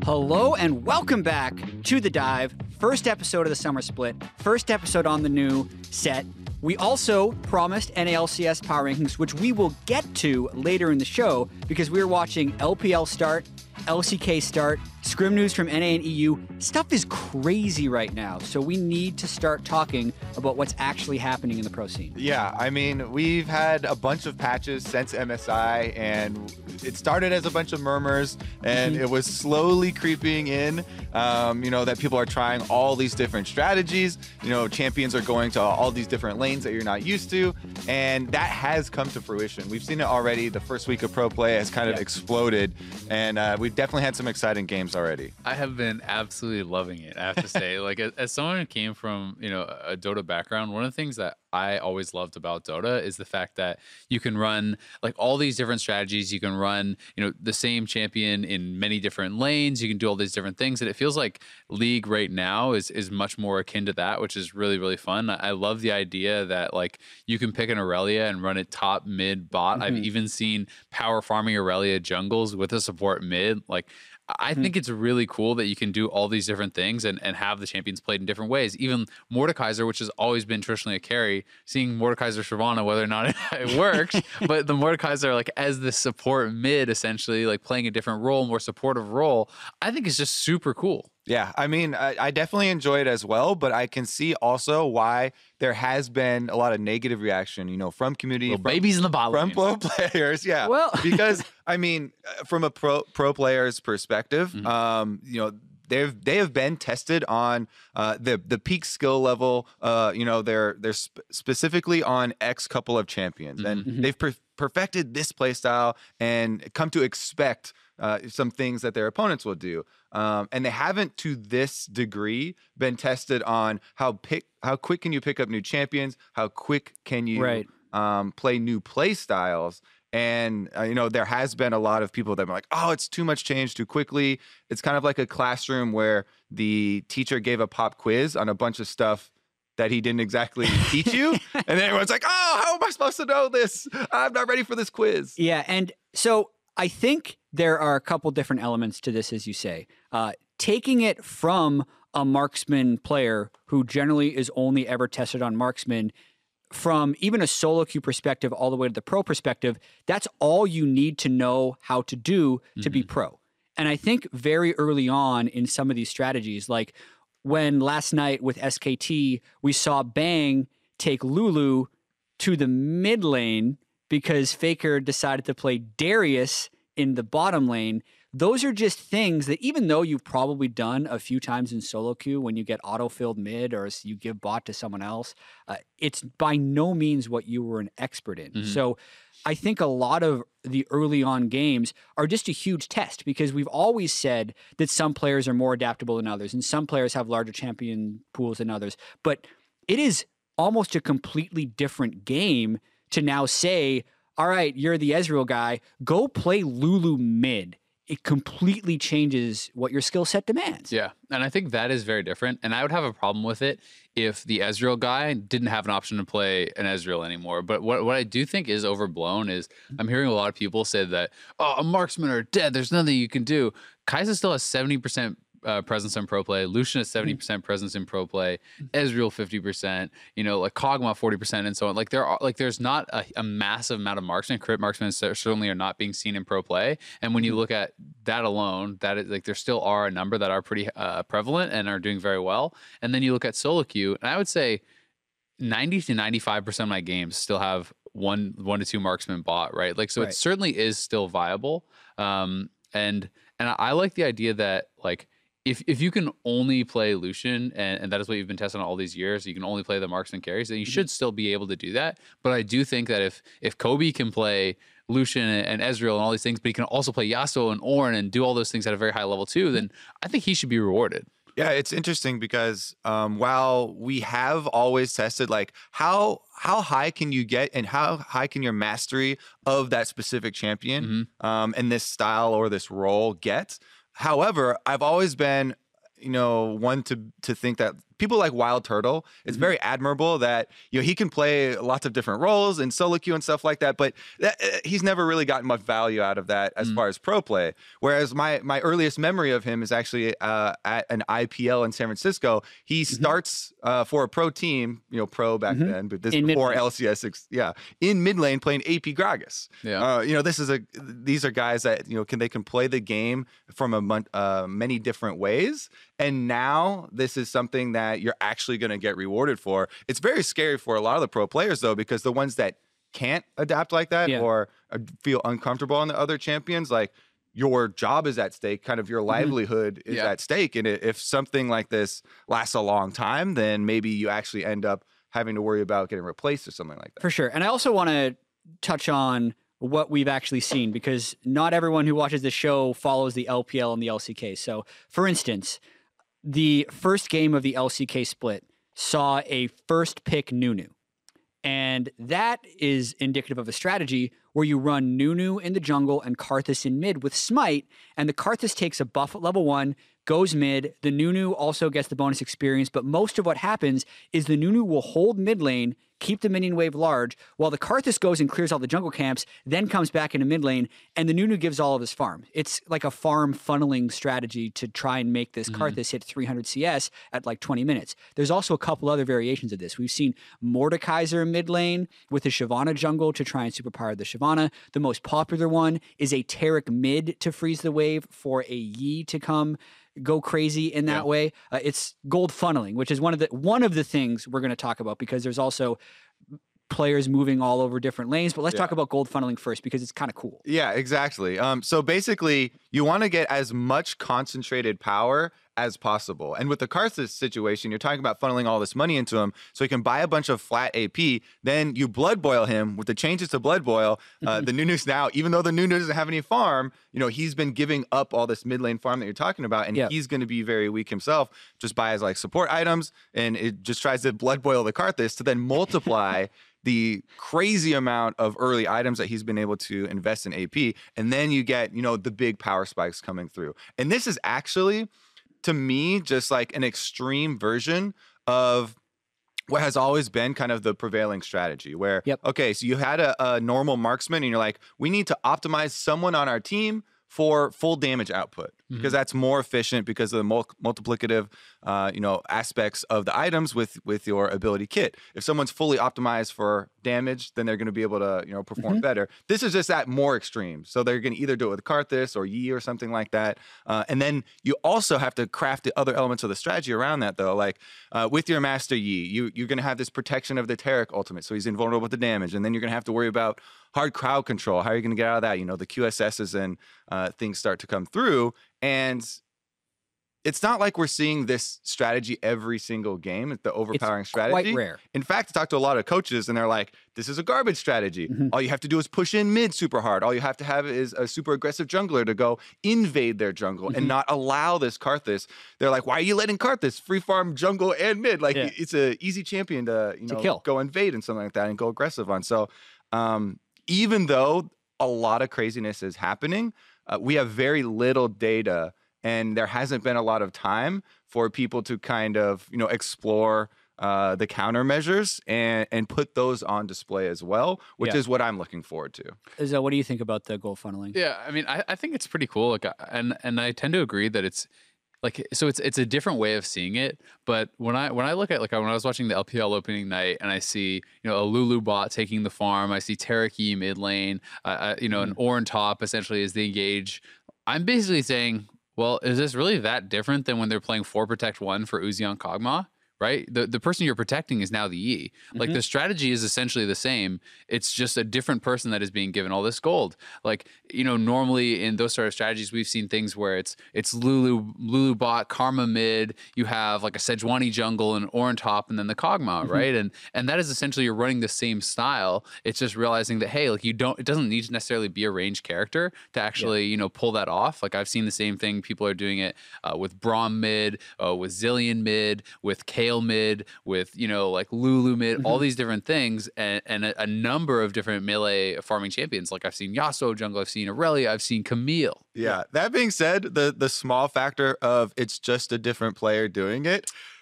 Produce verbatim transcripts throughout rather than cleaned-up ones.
Hello and welcome back to The Dive. First episode of the summer split. First episode on the new set. We also promised N A L C S Power Rankings, which we will get to later in the show because we are watching L P L start, L C K start, Scrim news from N A and E U. Stuff is crazy right now, so we need to start talking about what's actually happening in the pro scene. Yeah, I mean, we've had a bunch of patches since M S I, and it started as a bunch of murmurs, and mm-hmm. it was slowly creeping in, um, you know, that people are trying all these different strategies. You know, champions are going to all these different lanes that you're not used to, and that has come to fruition. We've seen it already. The first week of pro play has kind of yeah. exploded, and uh, we've definitely had some exciting games already. I have been absolutely loving it, I have to say. Like, as, as someone who came from, you know, a Dota background, one of the things that I always loved about Dota is the fact that you can run like all these different strategies. You can run, you know, the same champion in many different lanes. You can do all these different things. And it feels like League right now is is much more akin to that, which is really, really fun. I love the idea that like you can pick an Aurelia and run it top, mid, bot. Mm-hmm. I've even seen power farming Aurelia jungles with a support mid. Like, I mm-hmm. think it's really cool that you can do all these different things and, and have the champions played in different ways. Even Mordekaiser, which has always been traditionally a carry, seeing Mordekaiser Shyvana, whether or not it, it works, but the Mordekaiser like as the support mid, essentially like playing a different role, more supportive role, I think is just super cool. Yeah, I mean, I, I definitely enjoy it as well, but I can see also why there has been a lot of negative reaction, you know, from community, Little from, babies in the bottom, from pro players. Yeah, well, because I mean, from a pro pro player's perspective, mm-hmm. um, you know, they've they have been tested on uh, the the peak skill level. Uh, you know, they're they're sp- specifically on X couple of champions, mm-hmm. and mm-hmm. they've per- perfected this play style and come to expect uh, some things that their opponents will do. Um, and they haven't, to this degree, been tested on how pick how quick can you pick up new champions, how quick can you right. um, play new play styles. And, uh, you know, there has been a lot of people that are like, oh, it's too much change too quickly. It's kind of like a classroom where the teacher gave a pop quiz on a bunch of stuff that he didn't exactly teach you. And then everyone's like, oh, how am I supposed to know this? I'm not ready for this quiz. Yeah. And so I think there are a couple different elements to this, as you say. Uh, taking it from a marksman player who generally is only ever tested on marksman, from even a solo queue perspective all the way to the pro perspective, that's all you need to know how to do to mm-hmm. be pro. And I think very early on in some of these strategies, like when last night with S K T, we saw Bang take Lulu to the mid lane because Faker decided to play Darius in the bottom lane. Those are just things that even though you've probably done a few times in solo queue when you get auto-filled mid or you give bot to someone else, uh, it's by no means what you were an expert in. Mm-hmm. So I think a lot of the early on games are just a huge test because we've always said that some players are more adaptable than others and some players have larger champion pools than others. But it is almost a completely different game to now say, all right, you're the Ezreal guy, go play Lulu mid. It completely changes what your skill set demands. Yeah, and I think that is very different. And I would have a problem with it if the Ezreal guy didn't have an option to play an Ezreal anymore. But what, what I do think is overblown is I'm hearing a lot of people say that, oh, a marksman are dead. There's nothing you can do. Kai'Sa still has seventy percent Uh, presence in pro play. Lucian has seventy percent presence in pro play. Ezreal fifty percent. You know, like Kog'Maw forty percent, and so on. Like there are, like there's not a, a massive amount of marksmen. Crit marksmen certainly are not being seen in pro play. And when you look at that alone, that is like there still are a number that are pretty uh, prevalent and are doing very well. And then you look at solo queue, and I would say ninety to ninety-five percent of my games still have one one to two marksman bot. Right, like so right. It certainly is still viable. Um, and and I, I like the idea that like. If if you can only play Lucian, and, and that is what you've been testing all these years, you can only play the marksman carries, then you mm-hmm. should still be able to do that. But I do think that if if Kobe can play Lucian and, and Ezreal and all these things, but he can also play Yasuo and Ornn and do all those things at a very high level too, then I think he should be rewarded. Yeah, it's interesting because um, while we have always tested like how how high can you get and how high can your mastery of that specific champion mm-hmm. um, and this style or this role get. However, I've always been, you know, one to to think that people like Wild Turtle, it's mm-hmm. very admirable that, you know, he can play lots of different roles in solo queue and stuff like that, but that, uh, he's never really gotten much value out of that as mm-hmm. far as pro play. Whereas my my earliest memory of him is actually uh, at an I P L in San Francisco. He mm-hmm. starts uh, for a pro team, you know, pro back mm-hmm. then, but this in before L C S, yeah, in mid lane playing A P Gragas. Yeah, uh, you know, this is a these are guys that, you know, can they can play the game from a uh, many different ways. And now this is something that you're actually going to get rewarded for. It's very scary for a lot of the pro players, though, because the ones that can't adapt like that yeah. or feel uncomfortable on the other champions, like, your job is at stake, kind of your livelihood mm-hmm. is yeah. at stake. And if something like this lasts a long time, then maybe you actually end up having to worry about getting replaced or something like that. For sure. And I also want to touch on what we've actually seen, because not everyone who watches the show follows the L P L and the L C K. So, for instance, the first game of the L C K split saw a first pick Nunu. And that is indicative of a strategy where you run Nunu in the jungle and Karthus in mid with Smite, and the Karthus takes a buff at level one, goes mid. The Nunu also gets the bonus experience, but most of what happens is the Nunu will hold mid lane, keep the minion wave large, while the Karthus goes and clears all the jungle camps, then comes back into mid lane, and the Nunu gives all of his farm. It's like a farm funneling strategy to try and make this mm-hmm. Karthus hit three hundred C S at like twenty minutes. There's also a couple other variations of this. We've seen Mordekaiser mid lane with the Shyvana jungle to try and superpower the Shyvana. The most popular one is a Taric mid to freeze the wave for a Yi to come go crazy in that yeah. way. Uh, it's gold funneling, which is one of the one of the things we're going to talk about, because there's also players moving all over different lanes. But let's yeah. talk about gold funneling first, because it's kind of cool. Yeah, exactly. Um, so basically, you want to get as much concentrated power as possible. And with the Karthus situation, you're talking about funneling all this money into him so he can buy a bunch of flat A P. Then you blood boil him. With the changes to blood boil, uh, the Nunu's now, even though the Nunu doesn't have any farm, you know, he's been giving up all this mid lane farm that you're talking about, and yep. he's going to be very weak himself. Just buys like support items, and it just tries to blood boil the Karthus to then multiply the crazy amount of early items that he's been able to invest in A P. And then you get, you know, the big power spikes coming through. And this is actually, to me, just like an extreme version of what has always been kind of the prevailing strategy, where, yep. okay, so you had a, a normal marksman and you're like, we need to optimize someone on our team for full damage output, because mm-hmm. that's more efficient because of the mul- multiplicative, uh, you know, aspects of the items with with your ability kit. If someone's fully optimized for damage, then they're going to be able to, you know, perform mm-hmm. better. This is just that more extreme. So they're going to either do it with Karthus or Yi or something like that. Uh, and then you also have to craft the other elements of the strategy around that, though. Like uh, with your Master Yi, you, you're going to have this protection of the Taric ultimate, so he's invulnerable to damage. And then you're going to have to worry about hard crowd control. How are you going to get out of that? You know, the Q S Ss and uh, things start to come through. And it's not like we're seeing this strategy every single game. It's the overpowering it's strategy. Quite rare. In fact, I talked to a lot of coaches, and they're like, this is a garbage strategy. Mm-hmm. All you have to do is push in mid super hard. All you have to have is a super aggressive jungler to go invade their jungle mm-hmm. and not allow this Karthus. They're like, why are you letting Karthus free farm jungle and mid? Like, yeah. it's an easy champion to, you know, to kill. Go invade and something like that and go aggressive on. So um, even though a lot of craziness is happening, uh, we have very little data, and there hasn't been a lot of time for people to kind of, you know, explore uh, the countermeasures and and put those on display as well, which yeah. is what I'm looking forward to. Izzo, what do you think about the goal funneling? Yeah, I mean, I, I think it's pretty cool. Like, and and I tend to agree that it's like, so it's it's a different way of seeing it. But when I when I look at, like, when I was watching the L P L opening night and I see, you know, a Lulu bot taking the farm, I see Taric Yi mid lane, uh, you know, mm. an Ornn top essentially as the engage. I'm basically saying, well, is this really that different than when they're playing four protect one for Uzi on Kog'Maw? Right? The the person you're protecting is now the Yi. Like, mm-hmm. the strategy is essentially the same. It's just a different person that is being given all this gold. Like, you know, normally in those sort of strategies, we've seen things where it's it's Lulu, Lulu bot, Karma mid, you have like a Sejuani jungle and Ornn top, and then the Kog'Maw, mm-hmm. right? And and that is essentially, you're running the same style. It's just realizing that, hey, like, you don't, it doesn't need to necessarily be a ranged character to actually, yeah. you know, pull that off. Like, I've seen the same thing. People are doing it uh, with Braum mid, uh, with Zilean mid, with Kayle mid, with, you know, like Lulu mid, mm-hmm. all these different things, and, and a, a number of different melee farming champions. Like, I've seen Yasuo jungle, I've seen Aurelia, I've seen Camille. Yeah. That being said, the the small factor of it's just a different player doing it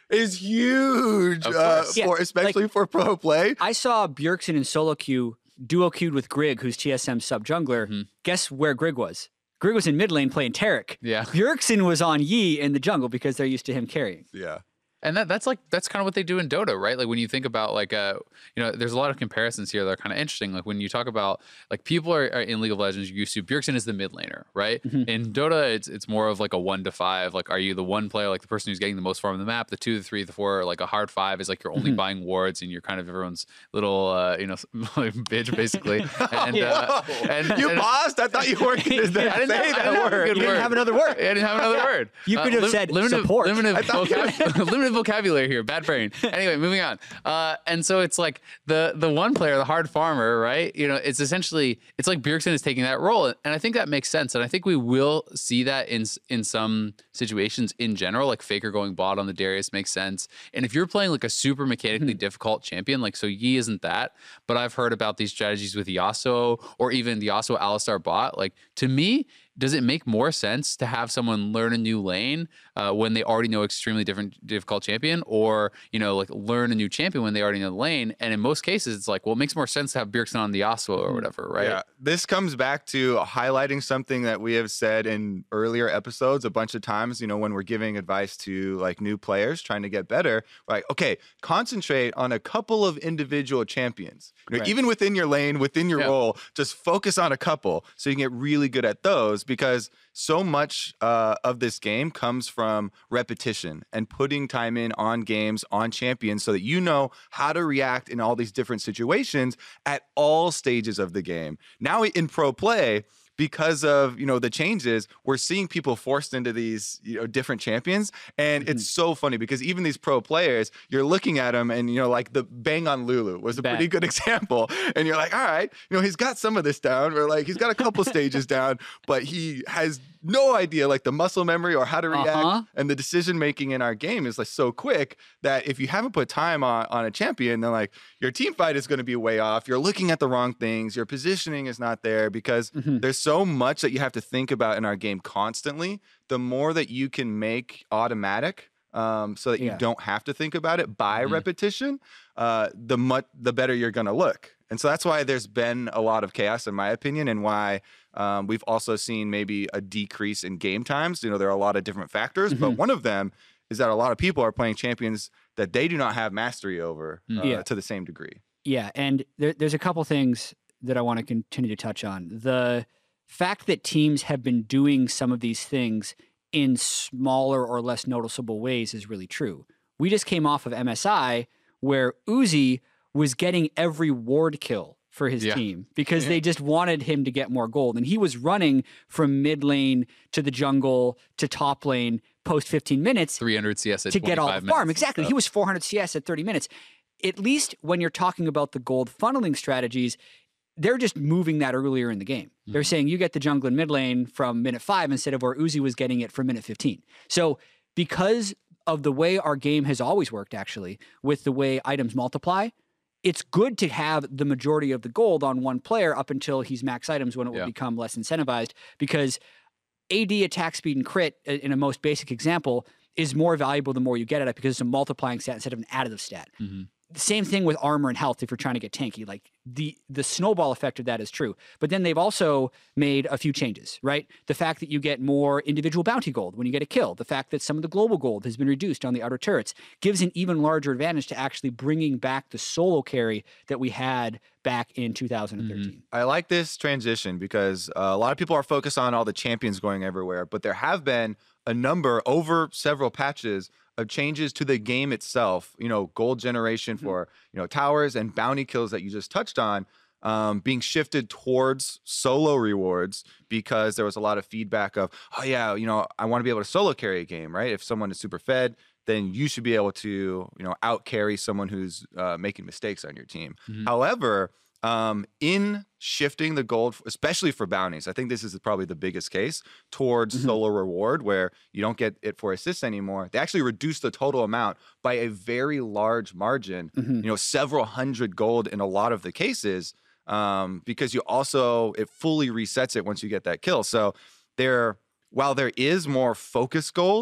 is huge, Of uh, course. Yeah, for especially like- for pro play. I saw Bjergsen in solo queue duo queued with Grig, who's T S M's sub jungler. Mhm. Guess where Grig was? Grig was in mid lane playing Tarek. Yeah. Bjergsen was on Yi in the jungle because they're used to him carrying. Yeah. And that that's like that's kind of what they do in Dota, right? Like when you think about like uh you know, there's a lot of comparisons here that are kind of interesting. Like when you talk about like people are, are in League of Legends used to Bjergsen is the mid laner, right? Mhm. In Dota, it's it's more of like a one to five. Like, are you the one player, like the person who's getting the most farm on the map? The two, the three, the four, like a hard five is like you're only Mhm. buying wards and you're kind of everyone's little uh you know bitch basically. And Yeah. uh, and you and- paused? I thought you weren't going to say I didn't have- I that didn't have a word. good You didn't word. have another word. I didn't have another word. You could have lim- said limited, support. Limited, I thought you- vocab- limited vocabulary here. Bad brain. Anyway, moving on. Uh, and so it's like the the one player, the hard farmer, right? You know, it's essentially it's like Bjergsen is taking that role, and I think that makes sense. And I think we will see that in in some situations in general, like Faker going bot on the Darius makes sense. And if you're playing like a super mechanically difficult champion, like so Yi isn't that, but I've heard about these strategies with Yasuo or even the Yasuo Alistar bot. Like to me, does it make more sense to have someone learn a new lane uh, when they already know extremely different difficult champion, or you know like learn a new champion when they already know the lane? And in most cases, it's like, well, it makes more sense to have Bjergsen on the Yasuo or whatever, right? Yeah, this comes back to highlighting something that we have said in earlier episodes a bunch of times. You know, when we're giving advice to like new players trying to get better, like, okay, concentrate on a couple of individual champions. You know, Right. even within your lane, within your Yeah. role, just focus on a couple so you can get really good at those, because so much uh, of this game comes from repetition and putting time in on games, on champions, so that you know how to react in all these different situations at all stages of the game. Now in pro play, because of, you know, the changes, we're seeing people forced into these, you know, different champions. And it's so funny because even these pro players, you're looking at them and, you know, like the Bang on Lulu was a Bet. pretty good example. And you're like, all right, you know, he's got some of this down, or like he's got a couple stages down, but he has no idea like the muscle memory or how to react. Uh-huh. And the decision making in our game is like so quick that if you haven't put time on, on a champion, then like your team fight is going to be way off. You're looking at the wrong things. Your positioning is not there because Mhm. there's so much that you have to think about in our game constantly. The more that you can make automatic, um, so that you Yeah. don't have to think about it by Mhm. repetition, uh, the much the better you're going to look. And so that's why there's been a lot of chaos, in my opinion, and why um, we've also seen maybe a decrease in game times. You know, there are a lot of different factors, but Mhm. one of them is that a lot of people are playing champions that they do not have mastery over uh, Yeah. to the same degree. Yeah, and there, there's a couple things that I want to continue to touch on. The fact that teams have been doing some of these things in smaller or less noticeable ways is really true. We just came off of M S I where Uzi was getting every ward kill for his Yeah. team because Yeah. they just wanted him to get more gold. And he was running from mid lane to the jungle to top lane post fifteen minutes three hundred C S at to get all the twenty-five farm. minutes. Exactly. So- He was four hundred C S at thirty minutes. At least when you're talking about the gold funneling strategies, they're just moving that earlier in the game. They're Mhm. saying you get the jungle in mid lane from minute five instead of where Uzi was getting it from minute fifteen. So because of the way our game has always worked, actually, with the way items multiply, it's good to have the majority of the gold on one player up until he's max items when it will Yeah. become less incentivized, because A D attack speed and crit, uh, in a most basic example, is more valuable the more you get at it because it's a multiplying stat instead of an additive stat. Mhm. The same thing with armor and health if you're trying to get tanky. Like the the snowball effect of that is true. But then they've also made a few changes, right? The fact that you get more individual bounty gold when you get a kill, the fact that some of the global gold has been reduced on the outer turrets gives an even larger advantage to actually bringing back the solo carry that we had back in two thousand thirteen. I like this transition because uh, a lot of people are focused on all the champions going everywhere, but there have been a number over several patches of changes to the game itself. You know, gold generation for, you know, towers and bounty kills that you just touched on, um, being shifted towards solo rewards because there was a lot of feedback of, oh yeah, you know, I want to be able to solo carry a game, right? If someone is super fed, then you should be able to, you know, out carry someone who's uh, making mistakes on your team. Mhm. However, um, in shifting the gold, especially for bounties, I think this is probably the biggest case towards Mhm. solo reward, where you don't get it for assists anymore. They actually reduce the total amount by a very large margin, Mhm. you know, several hundred gold in a lot of the cases, um, because you also, it fully resets it once you get that kill. So there, while there is more focus gold,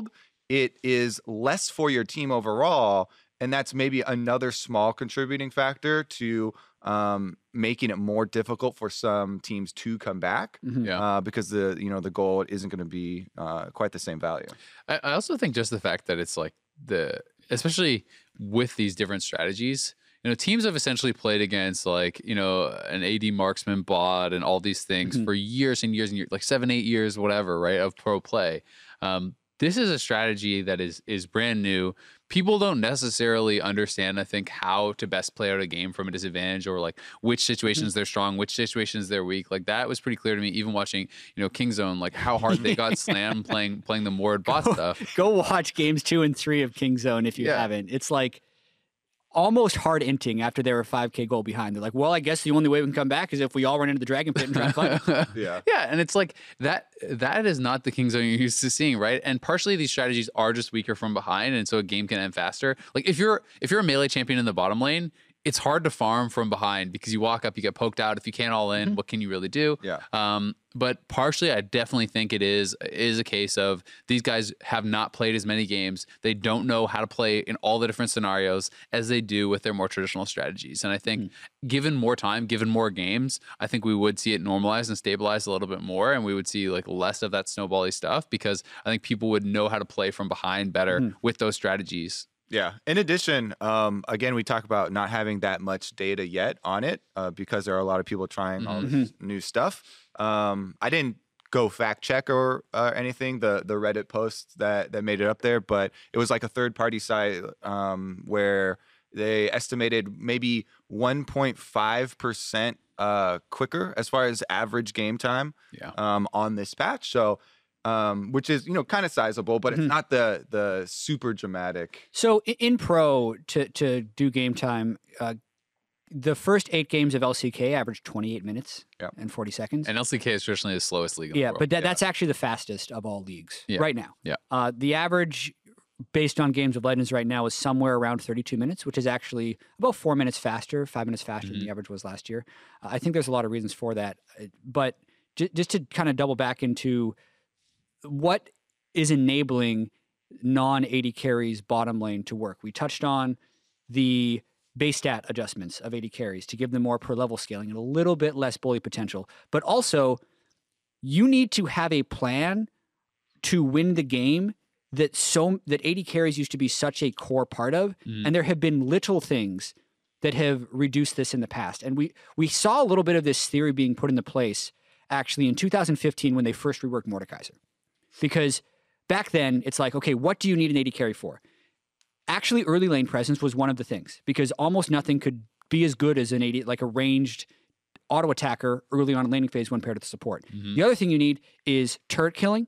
it is less for your team overall. And that's maybe another small contributing factor to um, making it more difficult for some teams to come back. Mhm. Yeah. Uh, because the you know the goal isn't going to be uh, quite the same value. I, I also think just the fact that it's like the, especially with these different strategies, you know, teams have essentially played against like, you know, an A D marksman bot and all these things Mhm. for years and years and years, like seven, eight years, whatever, right, of pro play. Um, this is a strategy that is is brand new. People don't necessarily understand, I think, how to best play out a game from a disadvantage, or like which situations they're strong, which situations they're weak. Like that was pretty clear to me, even watching, you know, Kingzone, like how hard they got slammed playing playing the Mord bot stuff. Go watch games two and three of Kingzone if you Yeah. haven't. It's like almost hard inting after they were a five K goal behind. They're like, well, I guess the only way we can come back is if we all run into the dragon pit and try to fight it. Yeah. Yeah, and it's like that that is not the Kingzone you're used to seeing, right? And partially these strategies are just weaker from behind, and so a game can end faster. Like if you're if you're a melee champion in the bottom lane, it's hard to farm from behind because you walk up, you get poked out. If you can't all in, Mm-hmm. what can you really do? Yeah. Um, but partially, I definitely think it is is a case of these guys have not played as many games. They don't know how to play in all the different scenarios as they do with their more traditional strategies. And I think, Mm. given more time, given more games, I think we would see it normalize and stabilize a little bit more, and we would see like less of that snowbally stuff because I think people would know how to play from behind better Mhm. with those strategies. Yeah. In addition, um, again, we talk about not having that much data yet on it uh, because there are a lot of people trying all this new stuff. Um, I didn't go fact check or uh, anything, the the Reddit posts that that made it up there, but it was like a third party site um, where they estimated maybe one point five percent uh, quicker as far as average game time Yeah. um, on this patch. So. Um, which is, you know, kind of sizable, but Mhm. it's not the the super dramatic. So i- in pro, to, to do game time, uh, the first eight games of L C K averaged twenty-eight minutes Yep. and forty seconds. And L C K is traditionally the slowest league in the Yeah, world. but that, that's actually the fastest of all leagues Yeah. right now. Yeah. Uh, the average based on Games of Legends right now is somewhere around thirty-two minutes, which is actually about four minutes faster, five minutes faster than Mhm. the average was last year. Uh, I think there's a lot of reasons for that. Uh, But j- just to kind of double back into what is enabling non-A D carries bottom lane to work. We touched on the base stat adjustments of A D carries to give them more per level scaling and a little bit less bully potential. But also, you need to have a plan to win the game that so that A D carries used to be such a core part of, Mhm. and there have been little things that have reduced this in the past. And we we saw a little bit of this theory being put into place actually in two thousand fifteen when they first reworked Mordekaiser. Because back then, it's like, okay, what do you need an A D carry for? Actually, early lane presence was one of the things because almost nothing could be as good as an A D, like a ranged auto attacker early on in laning phase when paired with support. Mhm. The other thing you need is turret killing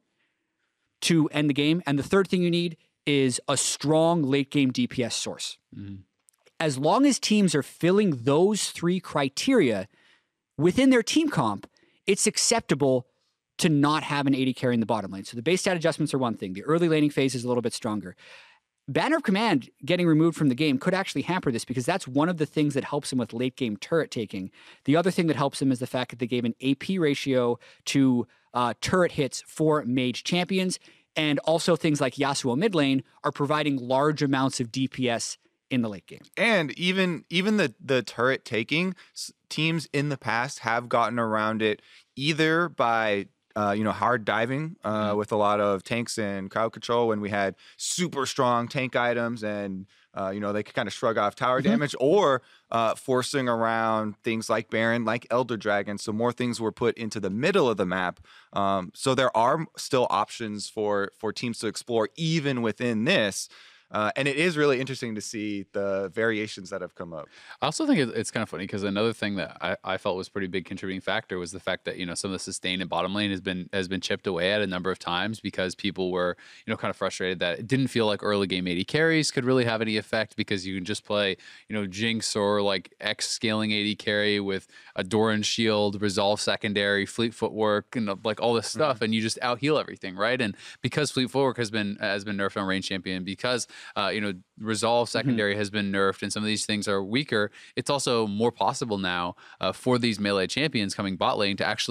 to end the game. And the third thing you need is a strong late game D P S source. Mhm. As long as teams are filling those three criteria within their team comp, it's acceptable to not have an A D carry in the bottom lane. So the base stat adjustments are one thing. The early laning phase is a little bit stronger. Banner of Command getting removed from the game could actually hamper this because that's one of the things that helps him with late game turret taking. The other thing that helps him is the fact that they gave an A P ratio to uh, turret hits for mage champions. And also things like Yasuo mid lane are providing large amounts of D P S in the late game. And even even the the turret taking s- teams in the past have gotten around it either by uh, you know hard diving uh, Mhm. with a lot of tanks and crowd control when we had super strong tank items and uh, you know they could kind of shrug off tower Mhm. damage, or uh, forcing around things like Baron, like Elder Dragon. So more things were put into the middle of the map. Um, so there are still options for for teams to explore even within this. Uh, and it is really interesting to see the variations that have come up. I also think it- it's kind of funny because another thing that I, I felt was pretty big contributing factor was the fact that you know some of the sustain and bottom lane has been has been chipped away at a number of times because people were you know kind of frustrated that it didn't feel like early game A D carries could really have any effect because you can just play you know Jinx or like X scaling A D carry with a Doran shield, resolve secondary, fleet footwork, and uh, like all this stuff, and you just out heal everything, right? And because fleet footwork has been has been nerfed on range champion, because uh, you know resolve secondary has been nerfed, and some of these things are weaker. It's also more possible now uh, for these melee champions coming bot lane to actually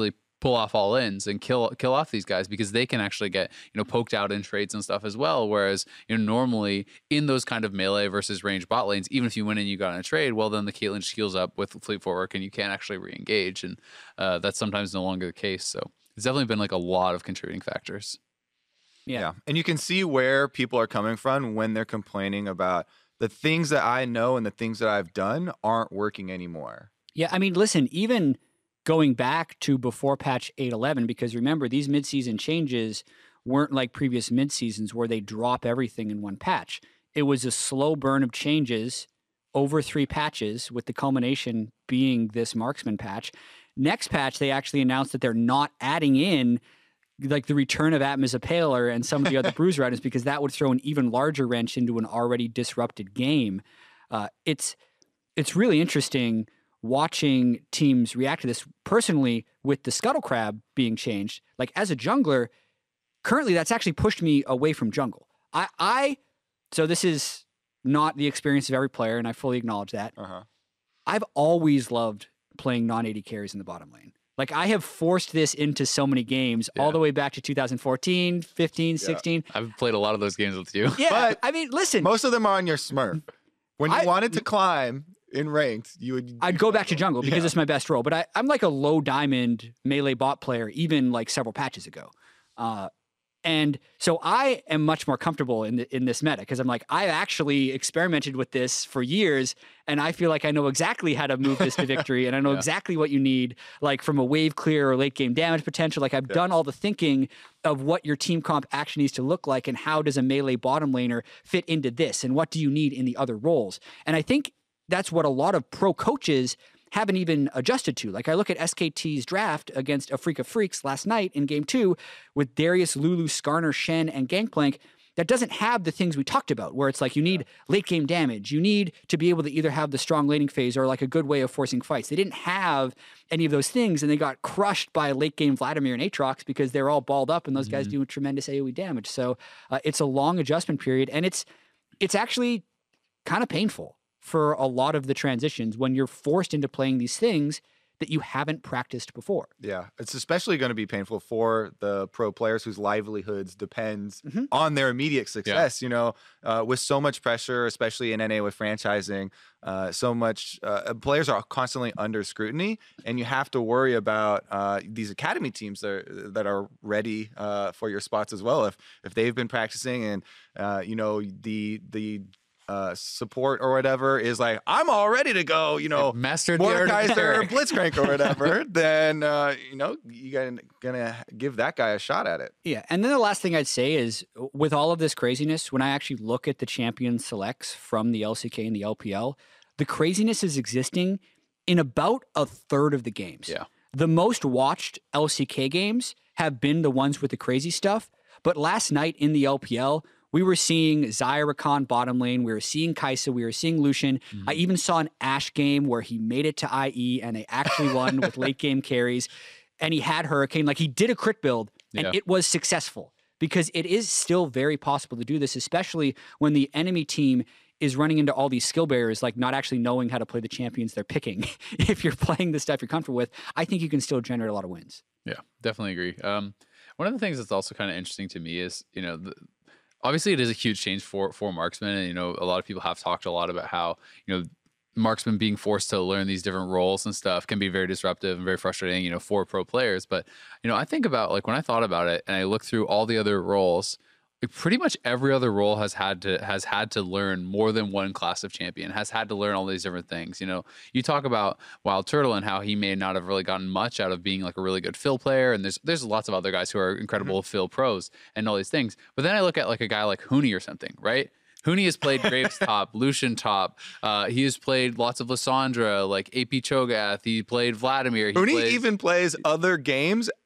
pull off all ins and kill kill off these guys because they can actually get, you know, poked out in trades and stuff as well. Whereas, you know, normally in those kind of melee versus range bot lanes, even if you win and you got in a trade, well, then the Caitlyn just heals up with fleet footwork and you can't actually re-engage. And uh, that's sometimes no longer the case. So it's definitely been like a lot of contributing factors. Yeah. Yeah. And you can see where people are coming from when they're complaining about the things that I know and the things that I've done aren't working anymore. Yeah, I mean, listen, even going back to before patch eight eleven, because remember, these midseason changes weren't like previous midseasons where they drop everything in one patch. It was a slow burn of changes over three patches, with the culmination being this marksman patch. Next patch, they actually announced that they're not adding in like the return of Atma's Impaler and some of the other bruiser items, because that would throw an even larger wrench into an already disrupted game. Uh, it's it's really interesting watching teams react to this. Personally, with the Scuttle Crab being changed, like as a jungler, currently that's actually pushed me away from jungle. I, I so this is not the experience of every player, and I fully acknowledge that. Uh-huh. I've always loved playing non-A D carries in the bottom lane. Like, I have forced this into so many games, yeah. all the way back to two thousand fourteen, fifteen, yeah. sixteen. I've played a lot of those games with you. Yeah, but I mean, listen. Most of them are on your Smurf. When you I, wanted to climb in ranked, you would... I'd go back to jungle because yeah. it's my best role. But I, I'm like a low diamond melee bot player, even like several patches ago. Uh, and so I am much more comfortable in the, in this meta because I'm like, I actually experimented with this for years, and I feel like I know exactly how to move this to victory, and I know yeah. exactly what you need, like from a wave clear or late game damage potential. Like I've yeah. done all the thinking of what your team comp actually needs to look like, and how does a melee bottom laner fit into this, and what do you need in the other roles. And I think that's what a lot of pro coaches haven't even adjusted to. Like I look at S K T's draft against Afrika Freaks last night in game two with Darius, Lulu, Skarner, Shen, and Gangplank. That doesn't have the things we talked about, where it's like you need yeah. late game damage. You need to be able to either have the strong laning phase or like a good way of forcing fights. They didn't have any of those things, and they got crushed by late game Vladimir and Aatrox because they're all balled up, and those mm-hmm. guys do tremendous A O E damage. So uh, it's a long adjustment period, and it's it's actually kind of painful for a lot of the transitions when you're forced into playing these things that you haven't practiced before. Yeah, it's especially going to be painful for the pro players whose livelihoods depends mm-hmm. on their immediate success. Yeah. You know, uh, with so much pressure, especially in N A with franchising, uh, so much uh, players are constantly under scrutiny, and you have to worry about uh, these academy teams that are, that are ready uh, for your spots as well. If if they've been practicing, and uh, you know the the Uh, support or whatever is like, I'm all ready to go, you know, master Mordekaiser, Blitzcrank or whatever, then, uh, you know, you gotta, gonna give that guy a shot at it. Yeah. And then the last thing I'd say is, with all of this craziness, when I actually look at the champion selects from the L C K and the L P L, the craziness is existing in about a third of the games. Yeah. The most watched L C K games have been the ones with the crazy stuff. But last night in the L P L, we were seeing Xayah Rakan bottom lane. We were seeing Kai'Sa. We were seeing Lucian. Mm-hmm. I even saw an Ashe game where he made it to I E and they actually won with late game carries. And he had Hurricane. Like, he did a crit build, and yeah. it was successful, because it is still very possible to do this, especially when the enemy team is running into all these skill barriers, like not actually knowing how to play the champions they're picking. If you're playing the stuff you're comfortable with, I think you can still generate a lot of wins. Yeah, definitely agree. Um, one of the things that's also kind of interesting to me is, you know, the, obviously it is a huge change for for marksmen, and you know, a lot of people have talked a lot about how, you know, marksmen being forced to learn these different roles and stuff can be very disruptive and very frustrating, you know, for pro players. But, you know, I think about, like, when I thought about it and I looked through all the other roles, like, pretty much every other role has had to has had to learn more than one class of champion, has had to learn all these different things. You know, you talk about Wild Turtle and how he may not have really gotten much out of being like a really good fill player, and there's there's lots of other guys who are incredible mm-hmm. fill pros and all these things. But then I look at like a guy like Huni or something, right? Huni has played Graves top, Lucian top. Uh, he has played lots of Lissandra, like A P Cho'Gath. He played Vladimir. He Huni plays, even plays other games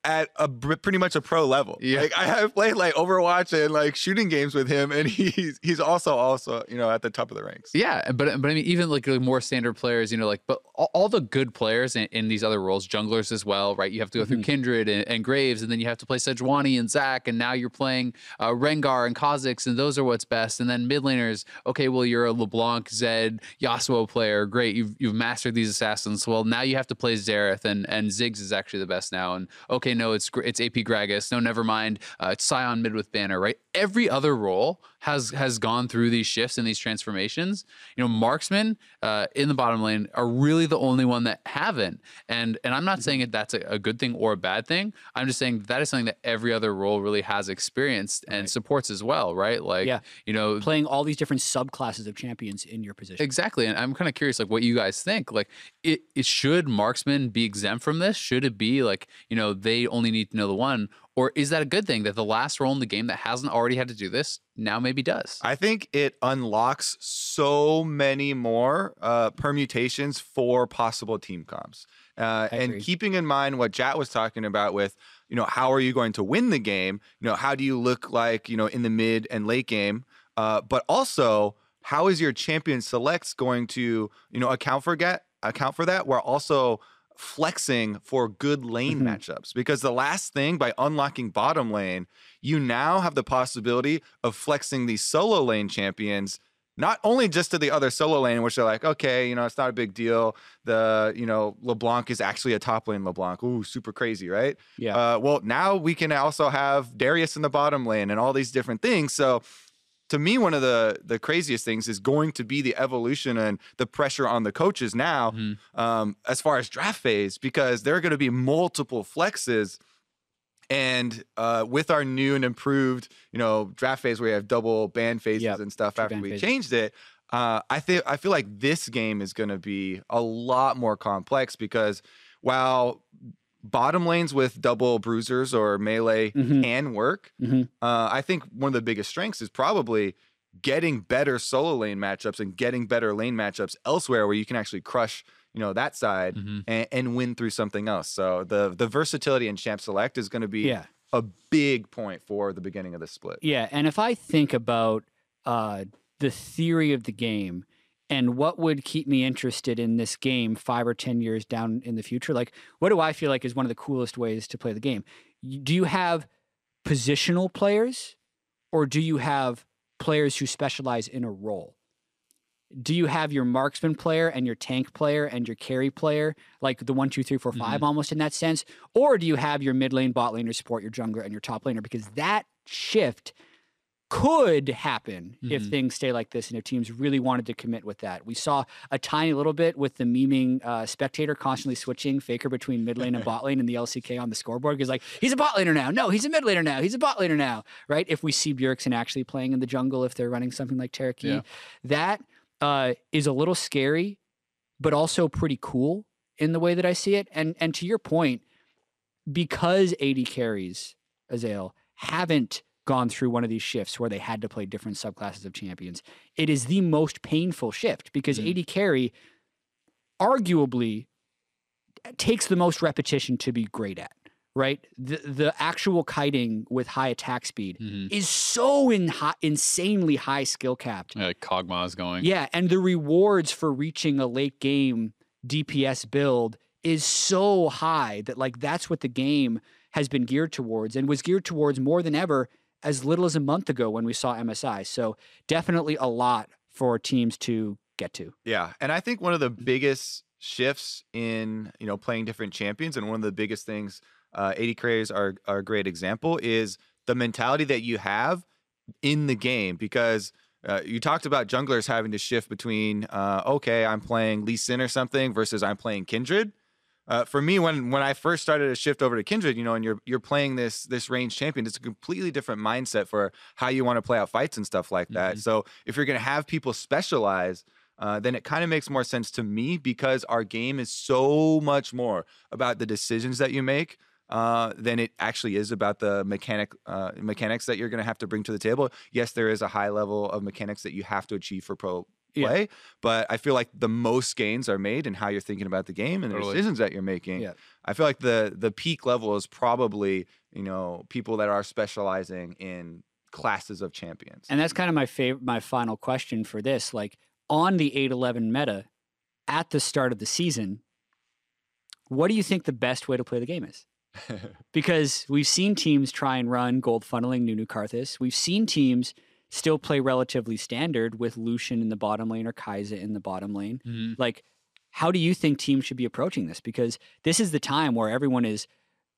at a pretty much a pro level. Yeah. Like I have played like Overwatch and like shooting games with him, and he's he's also also you know at the top of the ranks. Yeah, but but I mean, even like more standard players, you know, like but all, all the good players in, in these other roles, junglers as well, right? You have to go through mm-hmm. Kindred and, and Graves, and then you have to play Sejuani and Zac, and now you're playing uh, Rengar and Kha'Zix, and those are what's best. And then mid laners, okay, well you're a LeBlanc, Zed, Yasuo player, great, you've you've mastered these assassins. Well, now you have to play Xerath, and and Ziggs is actually the best now. And okay, no, it's it's A P Gragas. No, never mind. Uh, it's Sion mid with Banner, right? Every other role has has gone through these shifts and these transformations. You know, marksmen uh, in the bottom lane are really the only one that haven't. And and I'm not saying that that's a, a good thing or a bad thing. I'm just saying that is something that every other role really has experienced and right. supports as well, right? Like, yeah. you know, playing all these different subclasses of champions in your position. Exactly. And I'm kind of curious, like, what you guys think. Like, it, it should marksmen be exempt from this? Should it be like, you know, they only need to know the one? Or is that a good thing that the last role in the game that hasn't already had to do this now maybe does? I think it unlocks so many more uh, permutations for possible team comps. Uh, and keeping in mind what Jat was talking about with, you know, how are you going to win the game? You know, how do you look like, you know, in the mid and late game? Uh, but also, how is your champion selects going to, you know, account for get account for that? We're also flexing for good lane mm-hmm. matchups, because the last thing, by unlocking bottom lane, you now have the possibility of flexing these solo lane champions, not only just to the other solo lane, which they're like, okay, you know, it's not a big deal. The, you know, LeBlanc is actually a top lane LeBlanc. Ooh, super crazy, right? Yeah. Uh, well, now we can also have Darius in the bottom lane and all these different things. So to me, one of the the craziest things is going to be the evolution and the pressure on the coaches now, mm-hmm. um, as far as draft phase, because there are going to be multiple flexes. And uh, with our new and improved, you know, draft phase where we have double ban phases yep. and stuff after we phases. changed it, uh, I think I feel like this game is going to be a lot more complex, because while bottom lanes with double bruisers or melee mm-hmm. can work, mm-hmm. uh, I think one of the biggest strengths is probably getting better solo lane matchups and getting better lane matchups elsewhere where you can actually crush, you know, that side mm-hmm. and, and win through something else. So the the versatility in Champ Select is going to be yeah. a big point for the beginning of the split. Yeah, and if I think about uh, the theory of the game and what would keep me interested in this game five or ten years down in the future, like, what do I feel like is one of the coolest ways to play the game? Do you have positional players, or do you have players who specialize in a role? Do you have your marksman player and your tank player and your carry player, like the one, two, three, four, five, mm-hmm. almost in that sense? Or do you have your mid lane, bot lane, your support, your jungler, and your top laner? Because that shift could happen mm-hmm. if things stay like this and if teams really wanted to commit with that. We saw a tiny little bit with the memeing uh, spectator constantly switching Faker between mid lane and bot lane and the L C K on the scoreboard, because like, he's a bot laner now. No, he's a mid laner now. He's a bot laner now, right? If we see Bjergsen actually playing in the jungle, if they're running something like Tereki, yeah. that uh, is a little scary, but also pretty cool in the way that I see it. And and to your point, because A D carries, Azael, haven't gone through one of these shifts where they had to play different subclasses of champions, it is the most painful shift, because mm-hmm. A D carry arguably takes the most repetition to be great at, right? The the actual kiting with high attack speed mm-hmm. is so in high, insanely high skill capped. Yeah, like Kog'Maw is going. Yeah, and the rewards for reaching a late game D P S build is so high that like that's what the game has been geared towards, and was geared towards more than ever as little as a month ago when we saw M S I. So definitely a lot for teams to get to. Yeah, and I think one of the biggest shifts in, you know, playing different champions, and one of the biggest things, uh, A D carriers are, are a great example, is the mentality that you have in the game. Because uh, you talked about junglers having to shift between, uh, okay, I'm playing Lee Sin or something versus I'm playing Kindred. Uh, for me, when when I first started to shift over to Kindred, you know, and you're you're playing this this range champion, it's a completely different mindset for how you want to play out fights and stuff like that. Mm-hmm. So if you're going to have people specialize, uh, then it kind of makes more sense to me, because our game is so much more about the decisions that you make uh, than it actually is about the mechanic uh, mechanics that you're going to have to bring to the table. Yes, there is a high level of mechanics that you have to achieve for pro Yeah. play. But I feel like the most gains are made in how you're thinking about the game and the Totally. decisions that you're making. Yeah. I feel like the the peak level is probably, you know, people that are specializing in classes of champions. And that's kind of my favorite, my final question for this. Like on the eight eleven meta at the start of the season, what do you think the best way to play the game is? Because we've seen teams try and run gold funneling Nunu Karthus. We've seen teams still play relatively standard with Lucian in the bottom lane or Kai'Sa in the bottom lane. Mm-hmm. Like, how do you think teams should be approaching this? Because this is the time where everyone is,